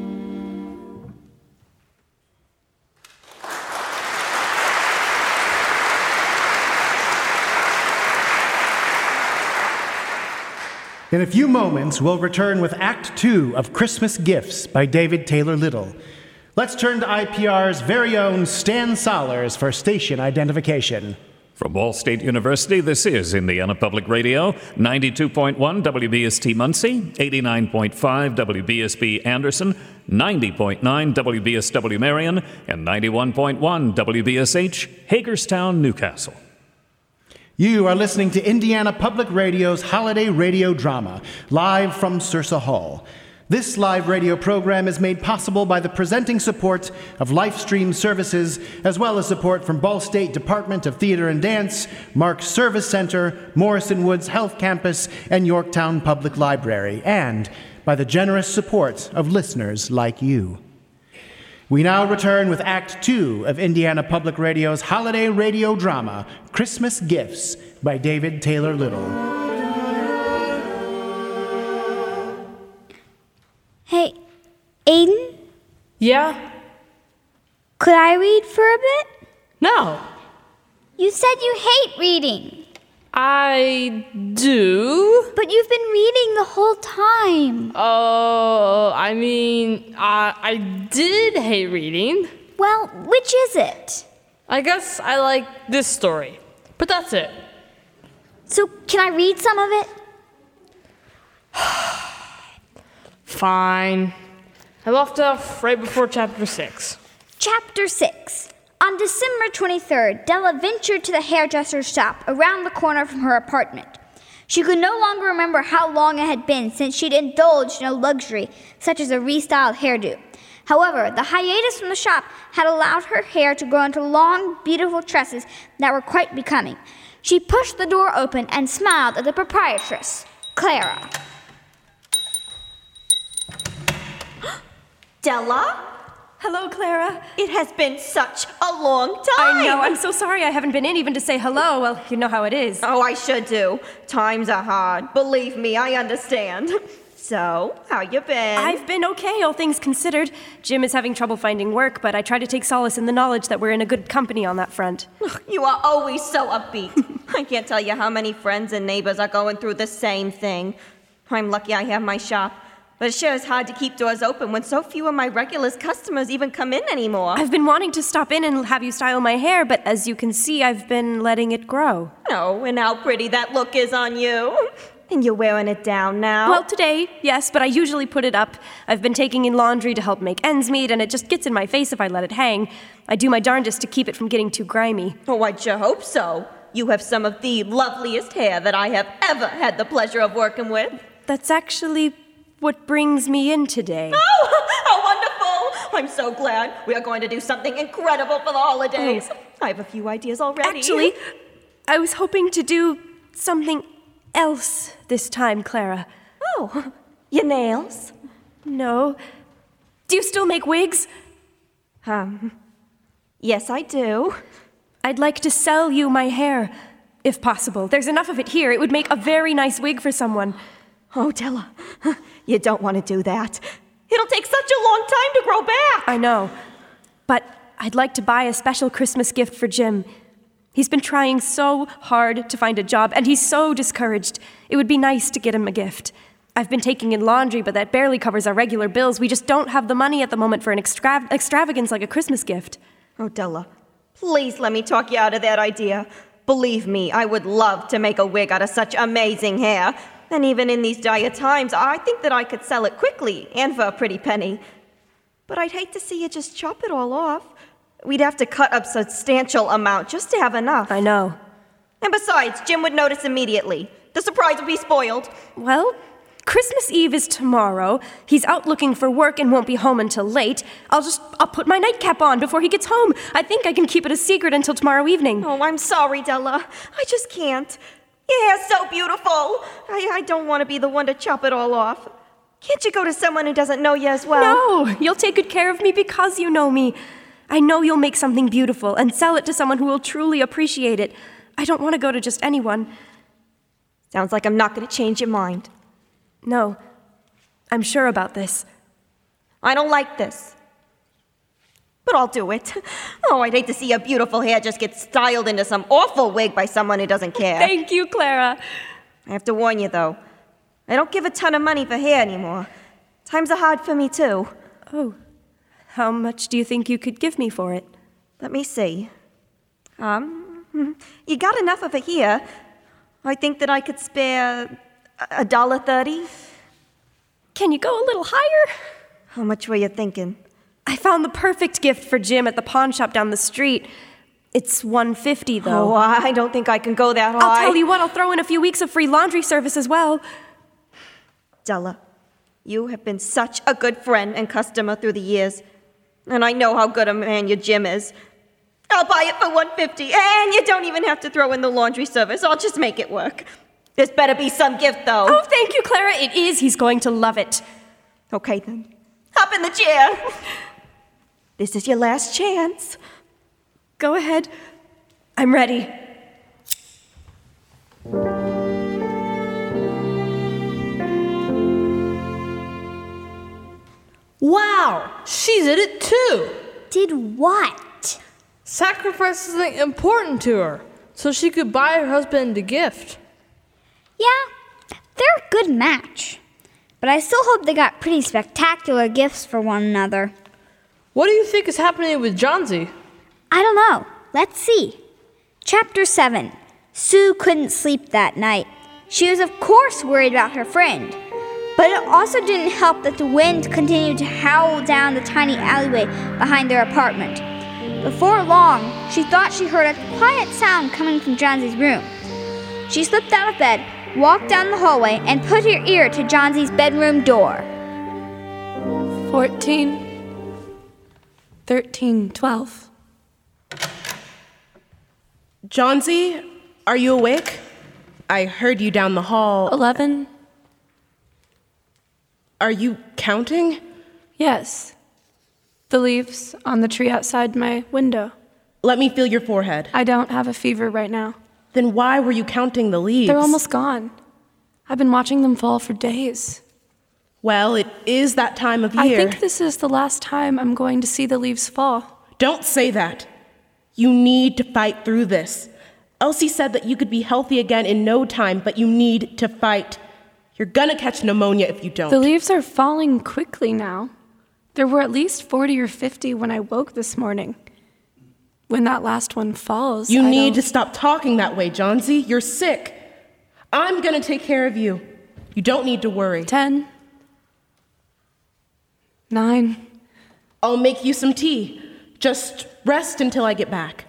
In a few moments, we'll return with Act 2 of Christmas Gifts by David Taylor Little. Let's turn to IPR's very own Stan Sollers for station identification. From Ball State University, this is Indiana Public Radio, 92.1 WBST Muncie, 89.5 WBSB Anderson, 90.9 WBSW Marion, and 91.1 WBSH Hagerstown, Newcastle. You are listening to Indiana Public Radio's holiday radio drama, live from Sursa Hall. This live radio program is made possible by the presenting support of Lifestream Services, as well as support from Ball State Department of Theater and Dance, Marks Service Center, Morrison Woods Health Campus, and Yorktown Public Library, and by the generous support of listeners like you. We now return with Act 2 of Indiana Public Radio's holiday radio drama, Christmas Gifts by David Taylor Little. Hey, Aiden? Yeah? Could I read for a bit? No. You said you hate reading. I do. But you've been reading the whole time. I did hate reading. Well, which is it? I guess I like this story. But that's it. So, can I read some of it? Fine. I left off right before Chapter 6. Chapter 6. On December 23rd, Della ventured to the hairdresser's shop around the corner from her apartment. She could no longer remember how long it had been since she'd indulged in a luxury such as a restyled hairdo. However, the hiatus from the shop had allowed her hair to grow into long, beautiful tresses that were quite becoming. She pushed the door open and smiled at the proprietress, Clara. Della? Hello, Clara. It has been such a long time. I know. I'm so sorry I haven't been in even to say hello. Well, you know how it is. Oh, I should do. Times are hard. Believe me, I understand. So, how you been? I've been okay, all things considered. Jim is having trouble finding work, but I try to take solace in the knowledge that we're in a good company on that front. You are always so upbeat. I can't tell you how many friends and neighbors are going through the same thing. I'm lucky I have my shop. But it sure is hard to keep doors open when so few of my regular customers even come in anymore. I've been wanting to stop in and have you style my hair, but as you can see, I've been letting it grow. Oh, and how pretty that look is on you. And you're wearing it down now? Well, today, yes, but I usually put it up. I've been taking in laundry to help make ends meet, and it just gets in my face if I let it hang. I do my darndest to keep it from getting too grimy. Oh, I'd sure hope so. You have some of the loveliest hair that I have ever had the pleasure of working with. That's actually what brings me in today. Oh, how wonderful! I'm so glad. We are going to do something incredible for the holidays. Oh. I have a few ideas already. Actually, I was hoping to do something else this time, Clara. Oh, your nails? No. Do you still make wigs? Yes, I do. I'd like to sell you my hair, if possible. There's enough of it here. It would make a very nice wig for someone. Oh, Della, you don't want to do that. It'll take such a long time to grow back. I know, but I'd like to buy a special Christmas gift for Jim. He's been trying so hard to find a job, and he's so discouraged. It would be nice to get him a gift. I've been taking in laundry, but that barely covers our regular bills. We just don't have the money at the moment for an extravagance like a Christmas gift. Oh, Della, please let me talk you out of that idea. Believe me, I would love to make a wig out of such amazing hair. And even in these dire times, I think that I could sell it quickly and for a pretty penny. But I'd hate to see you just chop it all off. We'd have to cut a substantial amount just to have enough. I know. And besides, Jim would notice immediately. The surprise would be spoiled. Well, Christmas Eve is tomorrow. He's out looking for work and won't be home until late. I'll put my nightcap on before he gets home. I think I can keep it a secret until tomorrow evening. Oh, I'm sorry, Della. I just can't. Your hair's so beautiful. I don't want to be the one to chop it all off. Can't you go to someone who doesn't know you as well? No, you'll take good care of me because you know me. I know you'll make something beautiful and sell it to someone who will truly appreciate it. I don't want to go to just anyone. Sounds like I'm not going to change your mind. No, I'm sure about this. I don't like this. But I'll do it. Oh, I'd hate to see your beautiful hair just get styled into some awful wig by someone who doesn't care. Thank you, Clara. I have to warn you, though. I don't give a ton of money for hair anymore. Times are hard for me, too. Oh, how much do you think you could give me for it? Let me see. You got enough of it here. I think that I could spare $1.30. Can you go a little higher? How much were you thinking? I found the perfect gift for Jim at the pawn shop down the street. It's $150, though. Oh, I don't think I can go that high. I'll tell you what, I'll throw in a few weeks of free laundry service as well. Della, you have been such a good friend and customer through the years. And I know how good a man your Jim is. I'll buy it for $150, and you don't even have to throw in the laundry service. I'll just make it work. There's better be some gift, though. Oh, thank you, Clara. It is. He's going to love it. Okay, then. Hop in the chair. This is your last chance. Go ahead. I'm ready. Wow, she did it too. Did what? Sacrifice something important to her so she could buy her husband a gift. Yeah, they're a good match. But I still hope they got pretty spectacular gifts for one another. What do you think is happening with Johnsy? I don't know. Let's see. Chapter 7. Sue couldn't sleep that night. She was, of course, worried about her friend. But it also didn't help that the wind continued to howl down the tiny alleyway behind their apartment. Before long, she thought she heard a quiet sound coming from Johnsy's room. She slipped out of bed, walked down the hallway, and put her ear to Johnsy's bedroom door. 14, 13, 12. Johnsy, are you awake? I heard you down the hall. 11. Are you counting? Yes. The leaves on the tree outside my window. Let me feel your forehead. I don't have a fever right now. Then why were you counting the leaves? They're almost gone. I've been watching them fall for days. Well, it is that time of year. I think this is the last time I'm going to see the leaves fall. Don't say that. You need to fight through this. Elsie said that you could be healthy again in no time, but you need to fight. You're gonna catch pneumonia if you don't. The leaves are falling quickly now. There were at least 40 or 50 when I woke this morning. When that last one falls, You need to stop talking that way, Johnsy. You're sick. I'm gonna take care of you. You don't need to worry. 10, 9. I'll make you some tea. Just rest until I get back.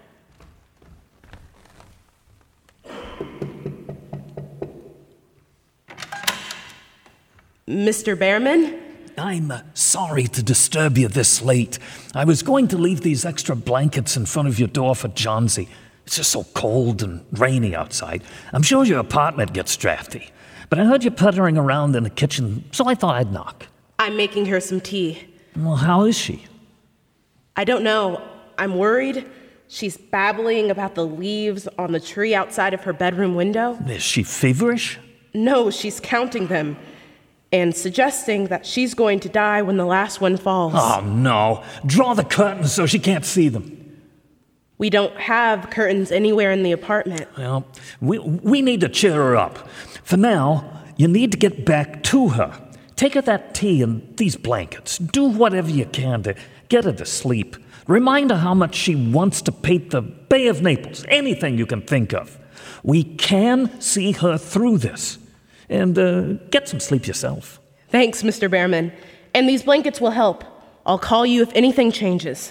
Mr. Behrman? I'm sorry to disturb you this late. I was going to leave these extra blankets in front of your door for Johnsy. It's just so cold and rainy outside. I'm sure your apartment gets drafty. But I heard you puttering around in the kitchen, so I thought I'd knock. I'm making her some tea. Well, how is she? I don't know. I'm worried. She's babbling about the leaves on the tree outside of her bedroom window. Is she feverish? No, she's counting them and suggesting that she's going to die when the last one falls. Oh, no. Draw the curtains so she can't see them. We don't have curtains anywhere in the apartment. Well, we need to cheer her up. For now, you need to get back to her. Take her that tea and these blankets. Do whatever you can to get her to sleep. Remind her how much she wants to paint the Bay of Naples. Anything you can think of. We can see her through this. And get some sleep yourself. Thanks, Mr. Behrman. And these blankets will help. I'll call you if anything changes.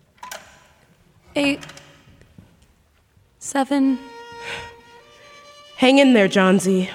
8, 7. Hang in there, Johnsy.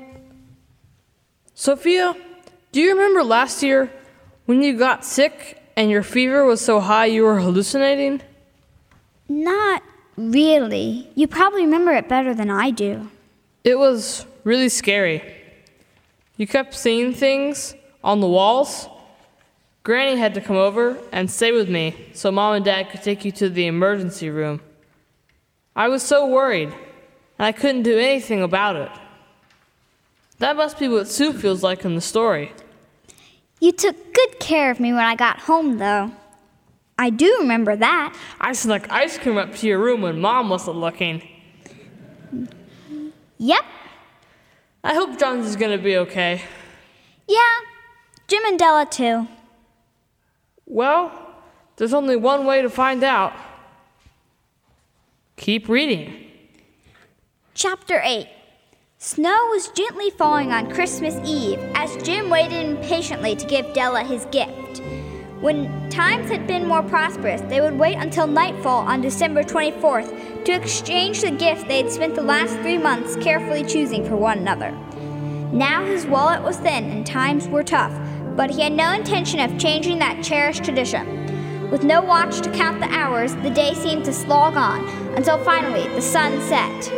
Sophia, do you remember last year when you got sick And your fever was so high you were hallucinating? Not really. You probably remember it better than I do. It was really scary. You kept seeing things on the walls. Granny had to come over and stay with me so Mom and Dad could take you to the emergency room. I was so worried, and I couldn't do anything about it. That must be what Sue feels like in the story. You took good care of me when I got home, though. I do remember that. I snuck ice cream up to your room when Mom wasn't looking. Yep. I hope John's is gonna be okay. Yeah, Jim and Della too. Well, there's only one way to find out. Keep reading. Chapter 8. Snow was gently falling on Christmas Eve as Jim waited impatiently to give Della his gift. When times had been more prosperous, they would wait until nightfall on December 24th to exchange the gifts they had spent the last 3 months carefully choosing for one another. Now his wallet was thin and times were tough, but he had no intention of changing that cherished tradition. With no watch to count the hours, the day seemed to slog on until finally the sun set.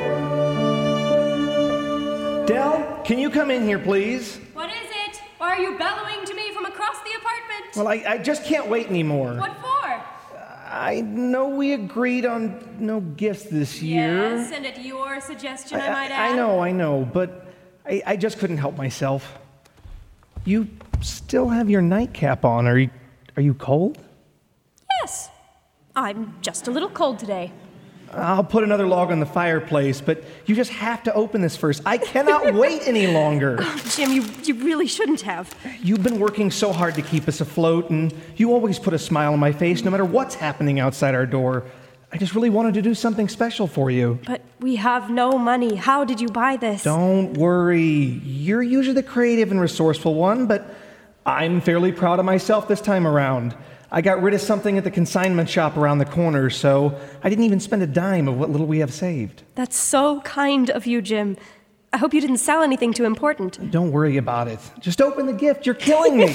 Del, can you come in here, please? What is it? Why are you bellowing to me from across the apartment? Well, I just can't wait anymore. What for? I know we agreed on no gifts this year. Yes, and at your suggestion, I might add. I know, but I just couldn't help myself. You still have your nightcap on. Are you cold? Yes. I'm just a little cold today. I'll put another log on the fireplace, but you just have to open this first. I cannot wait any longer. Oh, Jim, you really shouldn't have. You've been working so hard to keep us afloat, and you always put a smile on my face no matter what's happening outside our door. I just really wanted to do something special for you. But we have no money. How did you buy this? Don't worry. You're usually the creative and resourceful one, but I'm fairly proud of myself this time around. I got rid of something at the consignment shop around the corner, so I didn't even spend a dime of what little we have saved. That's so kind of you, Jim. I hope you didn't sell anything too important. Don't worry about it. Just open the gift. You're killing me.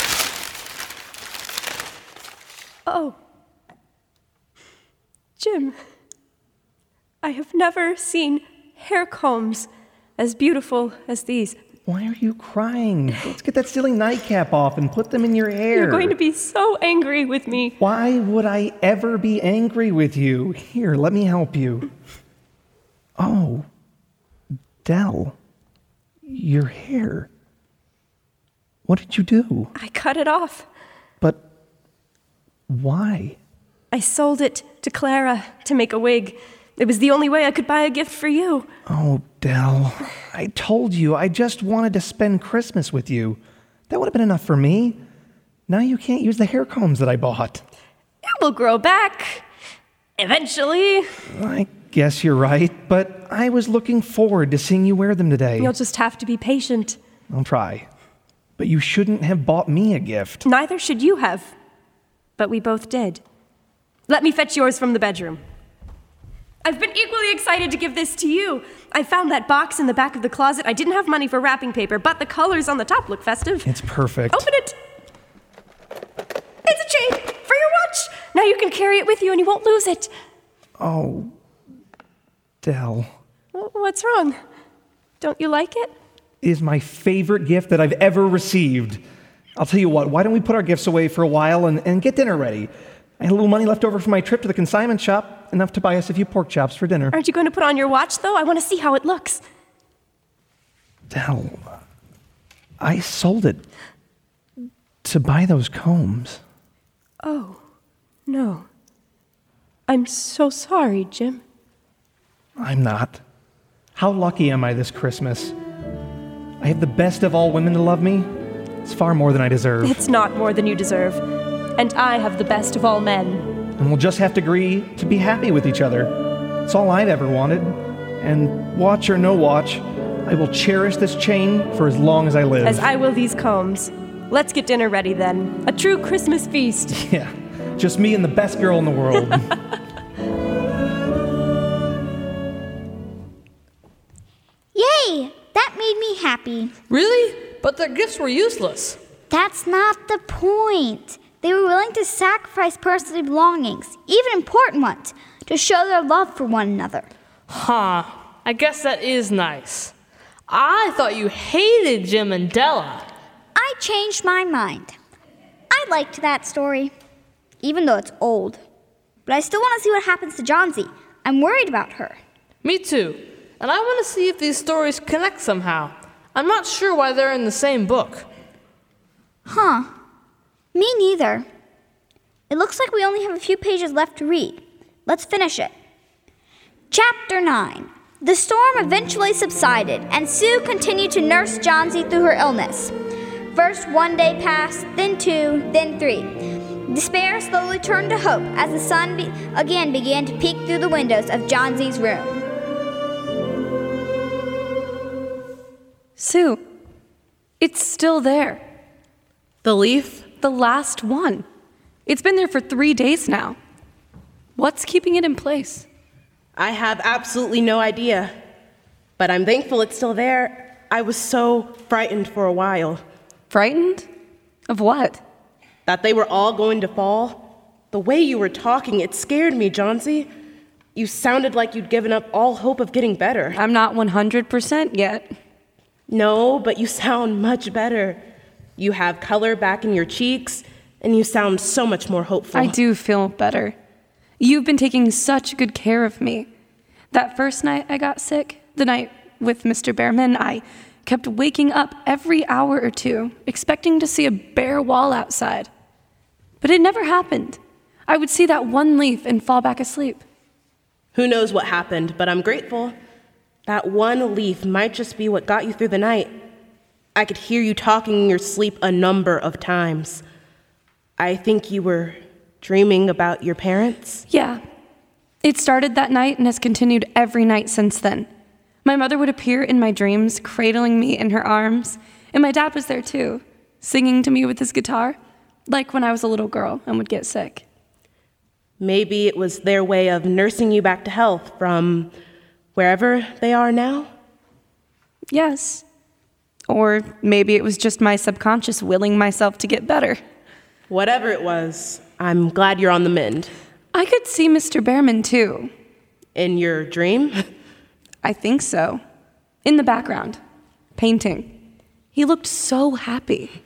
Oh. Jim, I have never seen hair combs as beautiful as these. Why are you crying? Let's get that silly nightcap off and put them in your hair. You're going to be so angry with me. Why would I ever be angry with you? Here, let me help you. Oh, Del, your hair. What did you do? I cut it off. But why? I sold it to Clara to make a wig. It was the only way I could buy a gift for you. Oh, Del, I told you I just wanted to spend Christmas with you. That would have been enough for me. Now you can't use the hair combs that I bought. It will grow back. Eventually. I guess you're right, but I was looking forward to seeing you wear them today. You'll just have to be patient. I'll try. But you shouldn't have bought me a gift. Neither should you have. But we both did. Let me fetch yours from the bedroom. I've been equally excited to give this to you. I found that box in the back of the closet. I didn't have money for wrapping paper, but the colors on the top look festive. It's perfect. Open it. It's a chain for your watch. Now you can carry it with you and you won't lose it. Oh, Del. What's wrong? Don't you like it? It is my favorite gift that I've ever received. I'll tell you what, why don't we put our gifts away for a while and get dinner ready? I had a little money left over from my trip to the consignment shop, enough to buy us a few pork chops for dinner. Aren't you going to put on your watch, though? I want to see how it looks. Del, I sold it to buy those combs. Oh, no. I'm so sorry, Jim. I'm not. How lucky am I this Christmas? I have the best of all women to love me. It's far more than I deserve. It's not more than you deserve. And I have the best of all men. And we'll just have to agree to be happy with each other. It's all I've ever wanted. And watch or no watch, I will cherish this chain for as long as I live. As I will these combs. Let's get dinner ready then. A true Christmas feast. Yeah, just me and the best girl in the world. Yay! That made me happy. Really? But their gifts were useless. That's not the point. They were willing to sacrifice personal belongings, even important ones, to show their love for one another. Huh. I guess that is nice. I thought you hated Jim and Della. I changed my mind. I liked that story, even though it's old. But I still want to see what happens to Johnsy. I'm worried about her. Me too. And I want to see if these stories connect somehow. I'm not sure why they're in the same book. Huh. Me neither. It looks like we only have a few pages left to read. Let's finish it. Chapter 9. The storm eventually subsided, and Sue continued to nurse Johnsy through her illness. First 1 day passed, then 2, then 3. Despair slowly turned to hope as the sun again began to peek through the windows of Johnsy's room. Sue, it's still there. The leaf? The last one. It's been there for 3 days now. What's keeping it in place? I have absolutely no idea. But I'm thankful it's still there. I was so frightened for a while. Frightened? Of what? That they were all going to fall. The way you were talking, it scared me, Johnsy. You sounded like you'd given up all hope of getting better. I'm not 100% yet. No, but you sound much better. You have color back in your cheeks, and you sound so much more hopeful. I do feel better. You've been taking such good care of me. That first night I got sick, the night with Mr. Behrman, I kept waking up every hour or two, expecting to see a bare wall outside. But it never happened. I would see that one leaf and fall back asleep. Who knows what happened, but I'm grateful. That one leaf might just be what got you through the night. I could hear you talking in your sleep a number of times. I think you were dreaming about your parents? Yeah. It started that night and has continued every night since then. My mother would appear in my dreams, cradling me in her arms, and my dad was there too, singing to me with his guitar, like when I was a little girl and would get sick. Maybe it was their way of nursing you back to health from wherever they are now? Yes. Or maybe it was just my subconscious willing myself to get better. Whatever it was, I'm glad you're on the mend. I could see Mr. Behrman too. In your dream? I think so. In the background, painting. He looked so happy.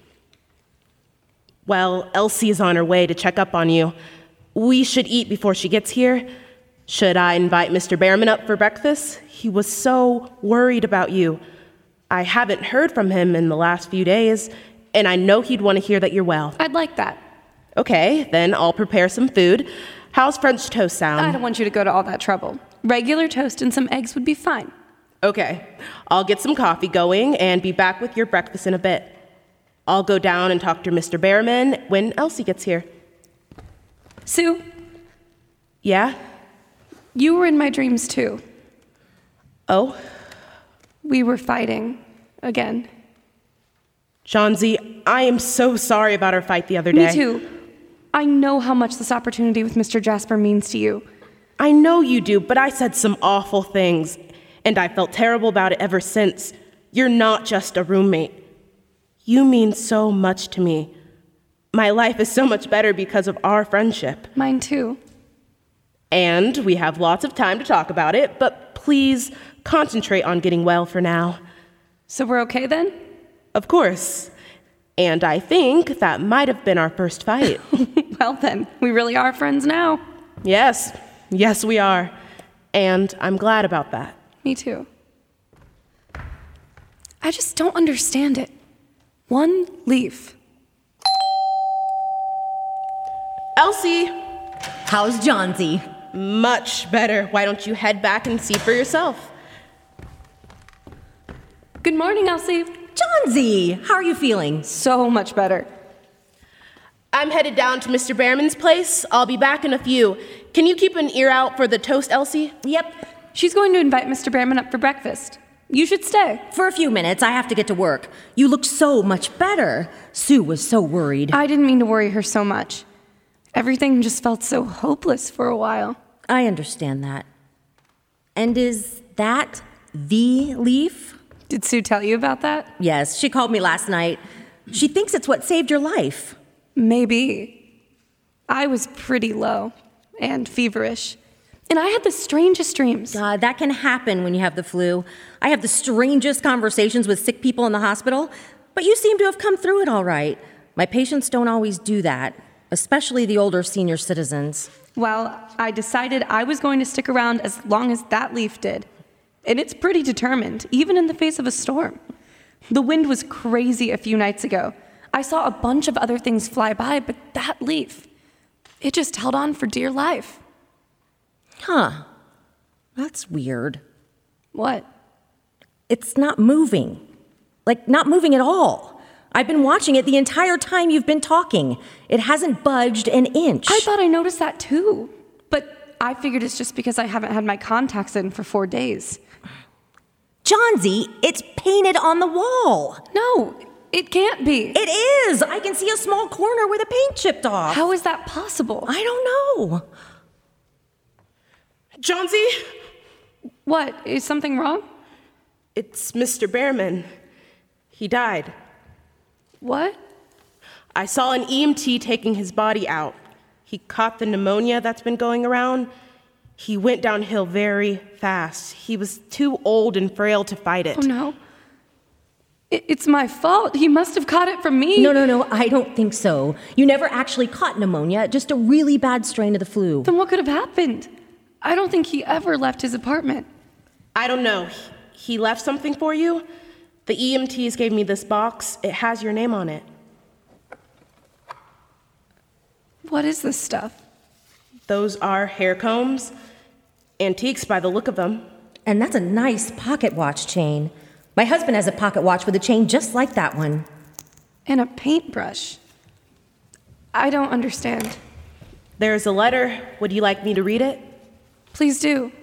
Well, Elsie's on her way to check up on you. We should eat before she gets here. Should I invite Mr. Behrman up for breakfast? He was so worried about you. I haven't heard from him in the last few days, and I know he'd want to hear that you're well. I'd like that. Okay, then I'll prepare some food. How's French toast sound? I don't want you to go to all that trouble. Regular toast and some eggs would be fine. Okay, I'll get some coffee going and be back with your breakfast in a bit. I'll go down and talk to Mr. Behrman when Elsie gets here. Sue? Yeah? You were in my dreams too. Oh? We were fighting again. Johnsy, I am so sorry about our fight the other day. Me too. I know how much this opportunity with Mr. Jasper means to you. I know you do, but I said some awful things, and I felt terrible about it ever since. You're not just a roommate. You mean so much to me. My life is so much better because of our friendship. Mine too. And we have lots of time to talk about it, but please concentrate on getting well for now. So we're okay then? Of course. And I think that might have been our first fight. Well then, we really are friends now. Yes. Yes, we are. And I'm glad about that. Me too. I just don't understand it. One leaf. Elsie! How's Johnsy? Much better. Why don't you head back and see for yourself? Good morning, Elsie. Johnsy, how are you feeling? So much better. I'm headed down to Mr. Behrman's place. I'll be back in a few. Can you keep an ear out for the toast, Elsie? Yep. She's going to invite Mr. Behrman up for breakfast. You should stay. For a few minutes. I have to get to work. You look so much better. Sue was so worried. I didn't mean to worry her so much. Everything just felt so hopeless for a while. I understand that. And is that the leaf? Did Sue tell you about that? Yes, she called me last night. She thinks it's what saved your life. Maybe. I was pretty low and feverish. And I had the strangest dreams. That can happen when you have the flu. I have the strangest conversations with sick people in the hospital, but you seem to have come through it all right. My patients don't always do that, especially the older senior citizens. Well, I decided I was going to stick around as long as that leaf did. And it's pretty determined, even in the face of a storm. The wind was crazy a few nights ago. I saw a bunch of other things fly by, but that leaf, it just held on for dear life. Huh. That's weird. What? It's not moving. Like, not moving at all. I've been watching it the entire time you've been talking. It hasn't budged an inch. I thought I noticed that too. But I figured it's just because I haven't had my contacts in for 4 days. Johnsy, it's painted on the wall. No, it can't be. It is. I can see a small corner where the paint chipped off. How is that possible? I don't know. Johnsy? What? Is something wrong? It's Mr. Behrman. He died. What? I saw an EMT taking his body out. He caught the pneumonia that's been going around. He went downhill very fast. He was too old and frail to fight it. Oh, no. It's my fault. He must have caught it from me. No, I don't think so. You never actually caught pneumonia, just a really bad strain of the flu. Then what could have happened? I don't think he ever left his apartment. I don't know. He left something for you? The EMTs gave me this box. It has your name on it. What is this stuff? Those are hair combs. Antiques by the look of them. And that's a nice pocket watch chain. My husband has a pocket watch with a chain just like that one. And a paintbrush. I don't understand. There's a letter. Would you like me to read it? Please do.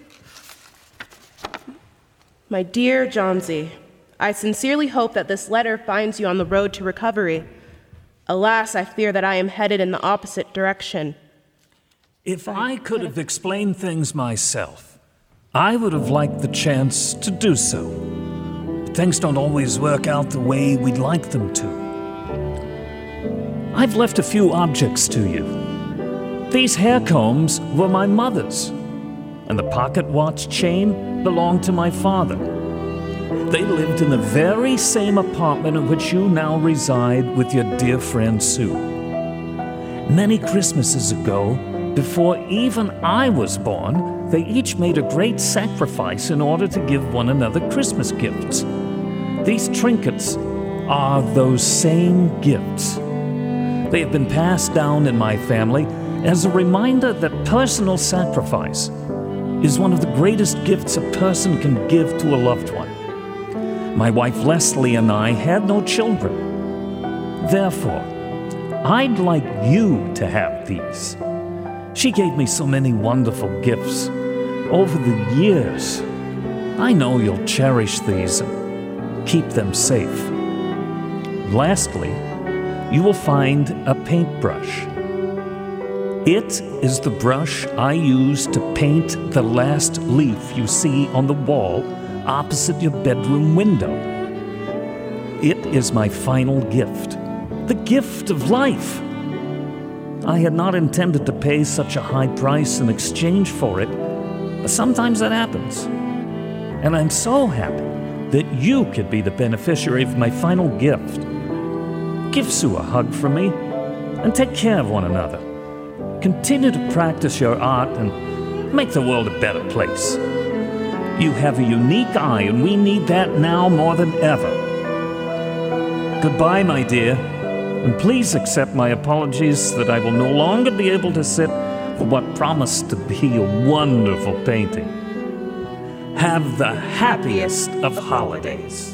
My dear Johnsy, I sincerely hope that this letter finds you on the road to recovery. Alas, I fear that I am headed in the opposite direction. If I could have explained things myself, I would have liked the chance to do so. But things don't always work out the way we'd like them to. I've left a few objects to you. These hair combs were my mother's, and the pocket watch chain belonged to my father. They lived in the very same apartment in which you now reside with your dear friend Sue. Many Christmases ago, before even I was born, they each made a great sacrifice in order to give one another Christmas gifts. These trinkets are those same gifts. They have been passed down in my family as a reminder that personal sacrifice is one of the greatest gifts a person can give to a loved one. My wife Leslie and I had no children. Therefore, I'd like you to have these. She gave me so many wonderful gifts over the years. I know you'll cherish these and keep them safe. Lastly, you will find a paintbrush. It is the brush I use to paint the last leaf you see on the wall opposite your bedroom window. It is my final gift, the gift of life. I had not intended to pay such a high price in exchange for it, but sometimes that happens. And I'm so happy that you could be the beneficiary of my final gift. Give Sue a hug from me, and take care of one another. Continue to practice your art and make the world a better place. You have a unique eye, and we need that now more than ever. Goodbye, my dear, and please accept my apologies that I will no longer be able to sit for what promised to be a wonderful painting. Have the happiest of holidays.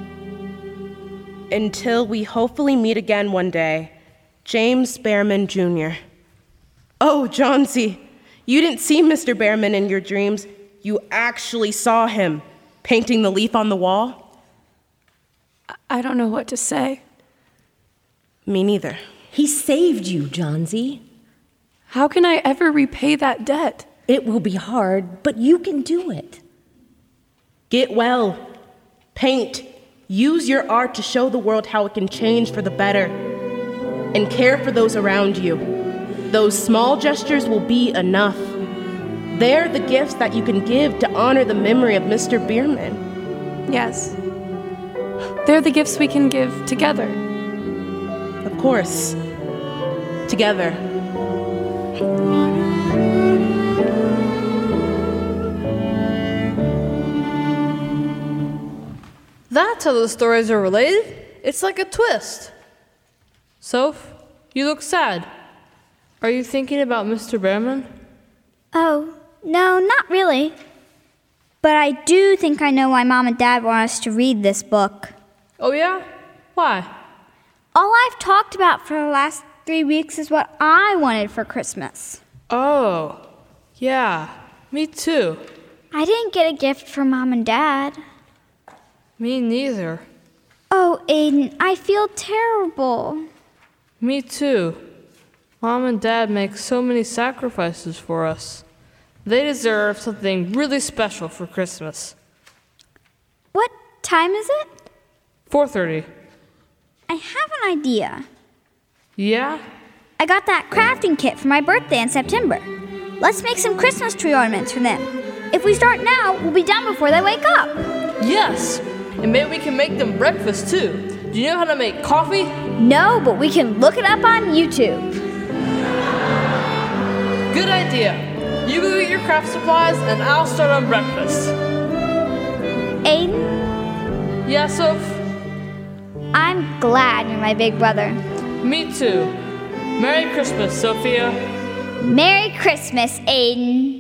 Until we hopefully meet again one day, James Behrman, Jr. Oh, Johnsy, you didn't see Mr. Behrman in your dreams. You actually saw him painting the leaf on the wall? I don't know what to say. Me neither. He saved you, Johnsy. How can I ever repay that debt? It will be hard, but you can do it. Get well. Paint. Use your art to show the world how it can change for the better. And care for those around you. Those small gestures will be enough. They're the gifts that you can give to honor the memory of Mr. Bierman. Yes. They're the gifts we can give together. Of course. Together. That's how the stories are related. It's like a twist. Soph, you look sad. Are you thinking about Mr. Behrman? Oh, no, not really. But I do think I know why Mom and Dad want us to read this book. Oh, yeah? Why? All I've talked about for the last 3 weeks is what I wanted for Christmas. Oh, yeah, me too. I didn't get a gift from Mom and Dad. Me neither. Oh, Aiden, I feel terrible. Me too. Mom and Dad make so many sacrifices for us. They deserve something really special for Christmas. What time is it? 4:30. I have an idea. Yeah? I got that crafting kit for my birthday in September. Let's make some Christmas tree ornaments for them. If we start now, we'll be done before they wake up. Yes! And maybe we can make them breakfast too. Do you know how to make coffee? No, but we can look it up on YouTube. Good idea. You go get your craft supplies and I'll start on breakfast. Aiden? Yeah, Soph? I'm glad you're my big brother. Me too. Merry Christmas, Sophia. Merry Christmas, Aiden.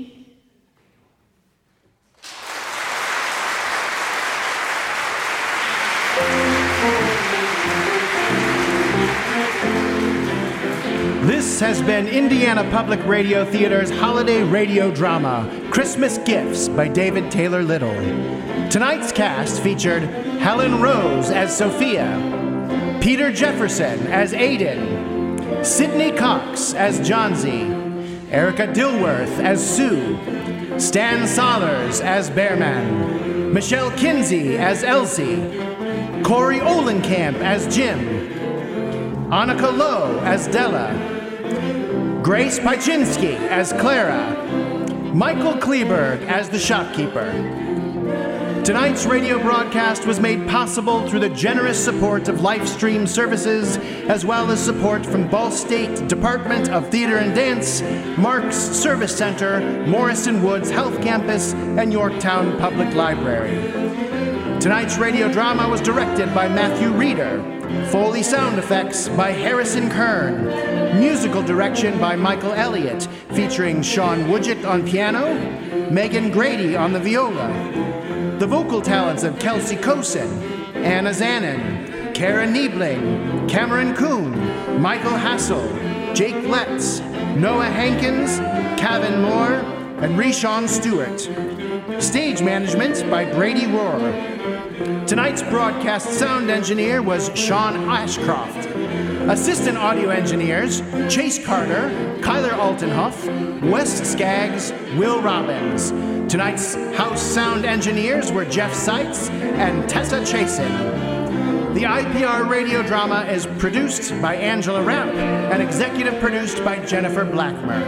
This has been Indiana Public Radio Theater's holiday radio drama, Christmas Gifts by David Taylor Little. Tonight's cast featured Helen Rose as Sophia, Peter Jefferson as Aiden, Sidney Cox as Johnsy, Erica Dilworth as Sue, Stan Sollers as Bearman, Michelle Kinsey as Elsie, Corey Olenkamp as Jim, Annika Lowe as Della, Grace Pyczynski as Clara, Michael Kleberg as the shopkeeper. Tonight's radio broadcast was made possible through the generous support of Lifestream Services, as well as support from Ball State Department of Theater and Dance, Mark's Service Center, Morrison Woods Health Campus, and Yorktown Public Library. Tonight's radio drama was directed by Matthew Reeder, Foley sound effects by Harrison Kern, musical direction by Michael Elliott, featuring Sean Woodgett on piano, Megan Grady on the viola, the vocal talents of Kelsey Kosin, Anna Zanin, Karen Niebling, Cameron Kuhn, Michael Hassel, Jake Letts, Noah Hankins, Kevin Moore, and Rishon Stewart. Stage management by Brady Rohr. Tonight's broadcast sound engineer was Sean Ashcroft. Assistant audio engineers, Chase Carter, Kyler Altenhoff, Wes Skaggs, Will Robbins. Tonight's house sound engineers were Jeff Seitz and Tessa Chasin. The IPR radio drama is produced by Angela Rapp and executive produced by Jennifer Blackmer.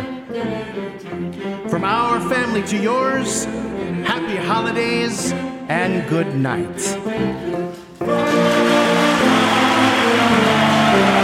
From our family to yours, happy holidays and good night.